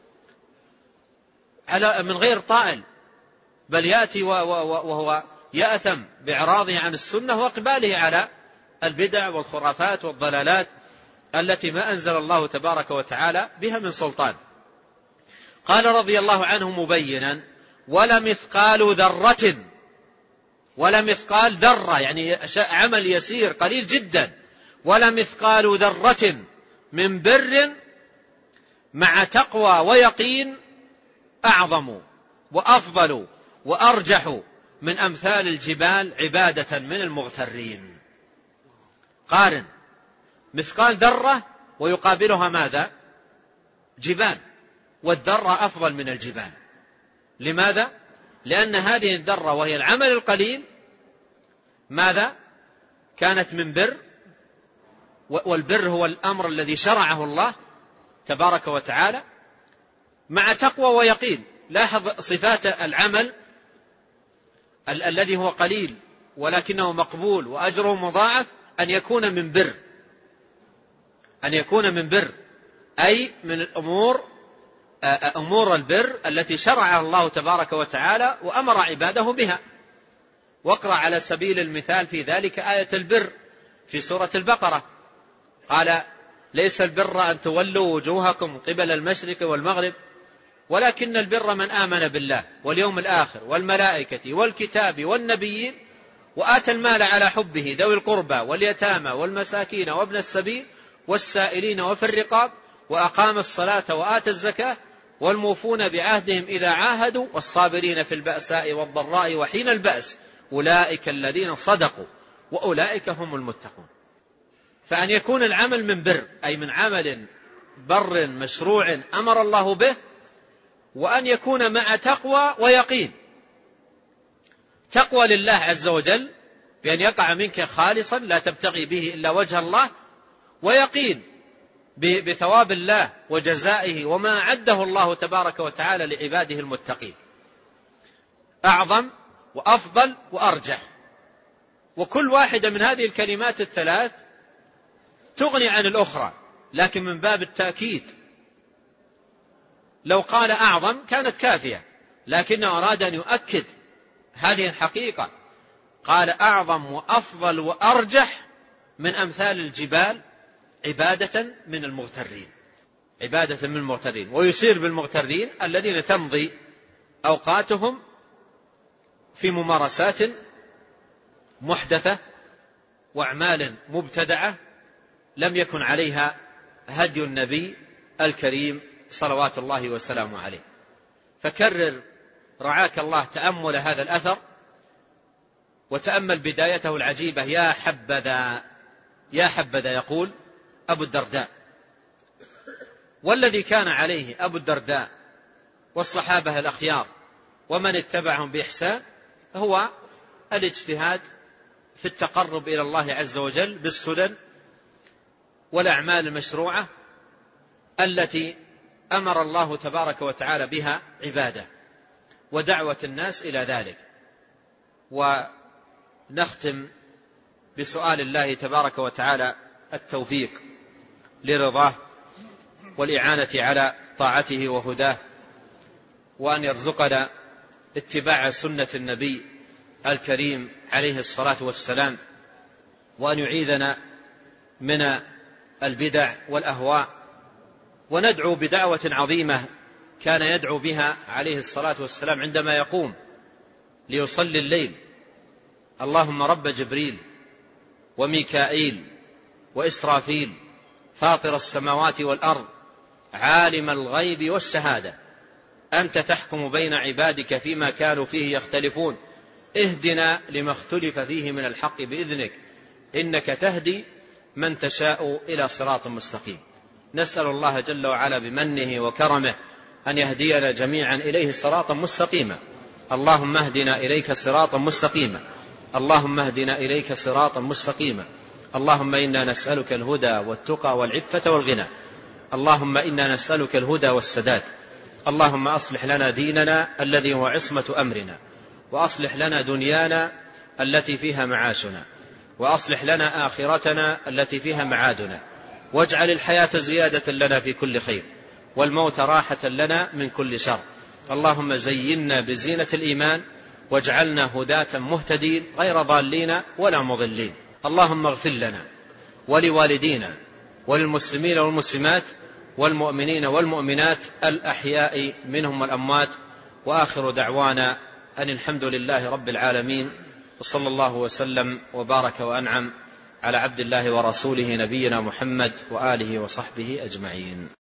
من غير طائل، بل يأتي وهو يأثم بإعراضه عن السنة وإقباله على البدع والخرافات والضلالات التي ما أنزل الله تبارك وتعالى بها من سلطان. قال رضي الله عنه مبينا: ولا مثقال ذرة، ولا مثقال ذرة يعني عمل يسير قليل جدا، ولا مثقال ذرة من بر مع تقوى ويقين أعظم وأفضل وأرجح من أمثال الجبال عبادة من المغترين. قارن مثقال ذرة ويقابلها ماذا؟ جبال، والذرة أفضل من الجبال. لماذا؟ لأن هذه الذرة وهي العمل القليل ماذا؟ كانت من بر، والبر هو الأمر الذي شرعه الله تبارك وتعالى، مع تقوى ويقين. لاحظ صفات العمل الذي هو قليل ولكنه مقبول وأجره مضاعف: أن يكون من بر، أن يكون من بر أي من الأمور أمور البر التي شرعها الله تبارك وتعالى وأمر عباده بها. واقرأ على سبيل المثال في ذلك آية البر في سورة البقرة، قال: ليس البر أن تولوا وجوهكم قبل المشرق والمغرب ولكن البر من آمن بالله واليوم الآخر والملائكة والكتاب والنبيين وآتى المال على حبه ذوي القربى واليتامى والمساكين وابن السبيل والسائلين وفي الرقاب وأقام الصلاة وآتى الزكاة والموفون بعهدهم إذا عاهدوا والصابرين في البأساء والضراء وحين البأس أولئك الذين صدقوا وأولئك هم المتقون. فأن يكون العمل من بر أي من عمل بر مشروع أمر الله به، وأن يكون مع تقوى ويقين. تقوى لله عز وجل بأن يقع منك خالصا لا تبتغي به إلا وجه الله، ويقين بثواب الله وجزائه وما أعده الله تبارك وتعالى لعباده المتقين. أعظم وأفضل وأرجح. وكل واحدة من هذه الكلمات الثلاث تغني عن الأخرى، لكن من باب التأكيد. لو قال أعظم كانت كافية، لكنه أراد أن يؤكد هذه الحقيقة، قال: أعظم وأفضل وأرجح من أمثال الجبال عبادة من المغترين، عبادة من المغترين. ويصير بالمغترين الذين تمضي أوقاتهم في ممارسات محدثة وأعمال مبتدعة لم يكن عليها هدي النبي الكريم صلوات الله وسلامه عليه. فكرر رعاك الله تأمل هذا الأثر، وتأمل بدايته العجيبة: يا حبذا يا حبذا يقول أبو الدرداء. والذي كان عليه أبو الدرداء والصحابة الأخيار ومن اتبعهم بإحسان هو الاجتهاد في التقرب إلى الله عز وجل بالسنن والأعمال المشروعة التي أمر الله تبارك وتعالى بها عباده، ودعوة الناس إلى ذلك. ونختم بسؤال الله تبارك وتعالى التوفيق لرضاه والإعانة على طاعته وهداه، وأن يرزقنا اتباع سنة النبي الكريم عليه الصلاة والسلام، وأن يعيذنا من البدع والأهواء. وندعو بدعوة عظيمة كان يدعو بها عليه الصلاة والسلام عندما يقوم ليصلي الليل: اللهم رب جبريل وميكائيل وإسرافيل فاطر السماوات والأرض عالم الغيب والشهادة أنت تحكم بين عبادك فيما كانوا فيه يختلفون، اهدنا لما اختلف فيه من الحق بإذنك، إنك تهدي من تشاء إلى صراط مستقيم. نسأل الله جل وعلا بمنه وكرمه أن يهدينا جميعا إليه صراطا مستقيما. اللهم اهدنا إليك صراطا مستقيما، اللهم اهدنا إليك صراطا مستقيما. اللهم إنا نسألك الهدى والتقى والعفة والغنى، اللهم إنا نسألك الهدى والسداد. اللهم أصلح لنا ديننا الذي هو عصمة أمرنا، وأصلح لنا دنيانا التي فيها معاشنا، وأصلح لنا آخرتنا التي فيها معادنا، واجعل الحياة زيادة لنا في كل خير، والموت راحة لنا من كل شر. اللهم زينا بزينة الإيمان، واجعلنا هداة مهتدين غير ضالين ولا مضلين. اللهم اغفر لنا ولوالدينا وللمسلمين والمسلمات والمؤمنين والمؤمنات الأحياء منهم والأموات. وآخر دعوانا أن الحمد لله رب العالمين، وصلى الله وسلم وبارك وأنعم على عبد الله ورسوله نبينا محمد وآله وصحبه أجمعين.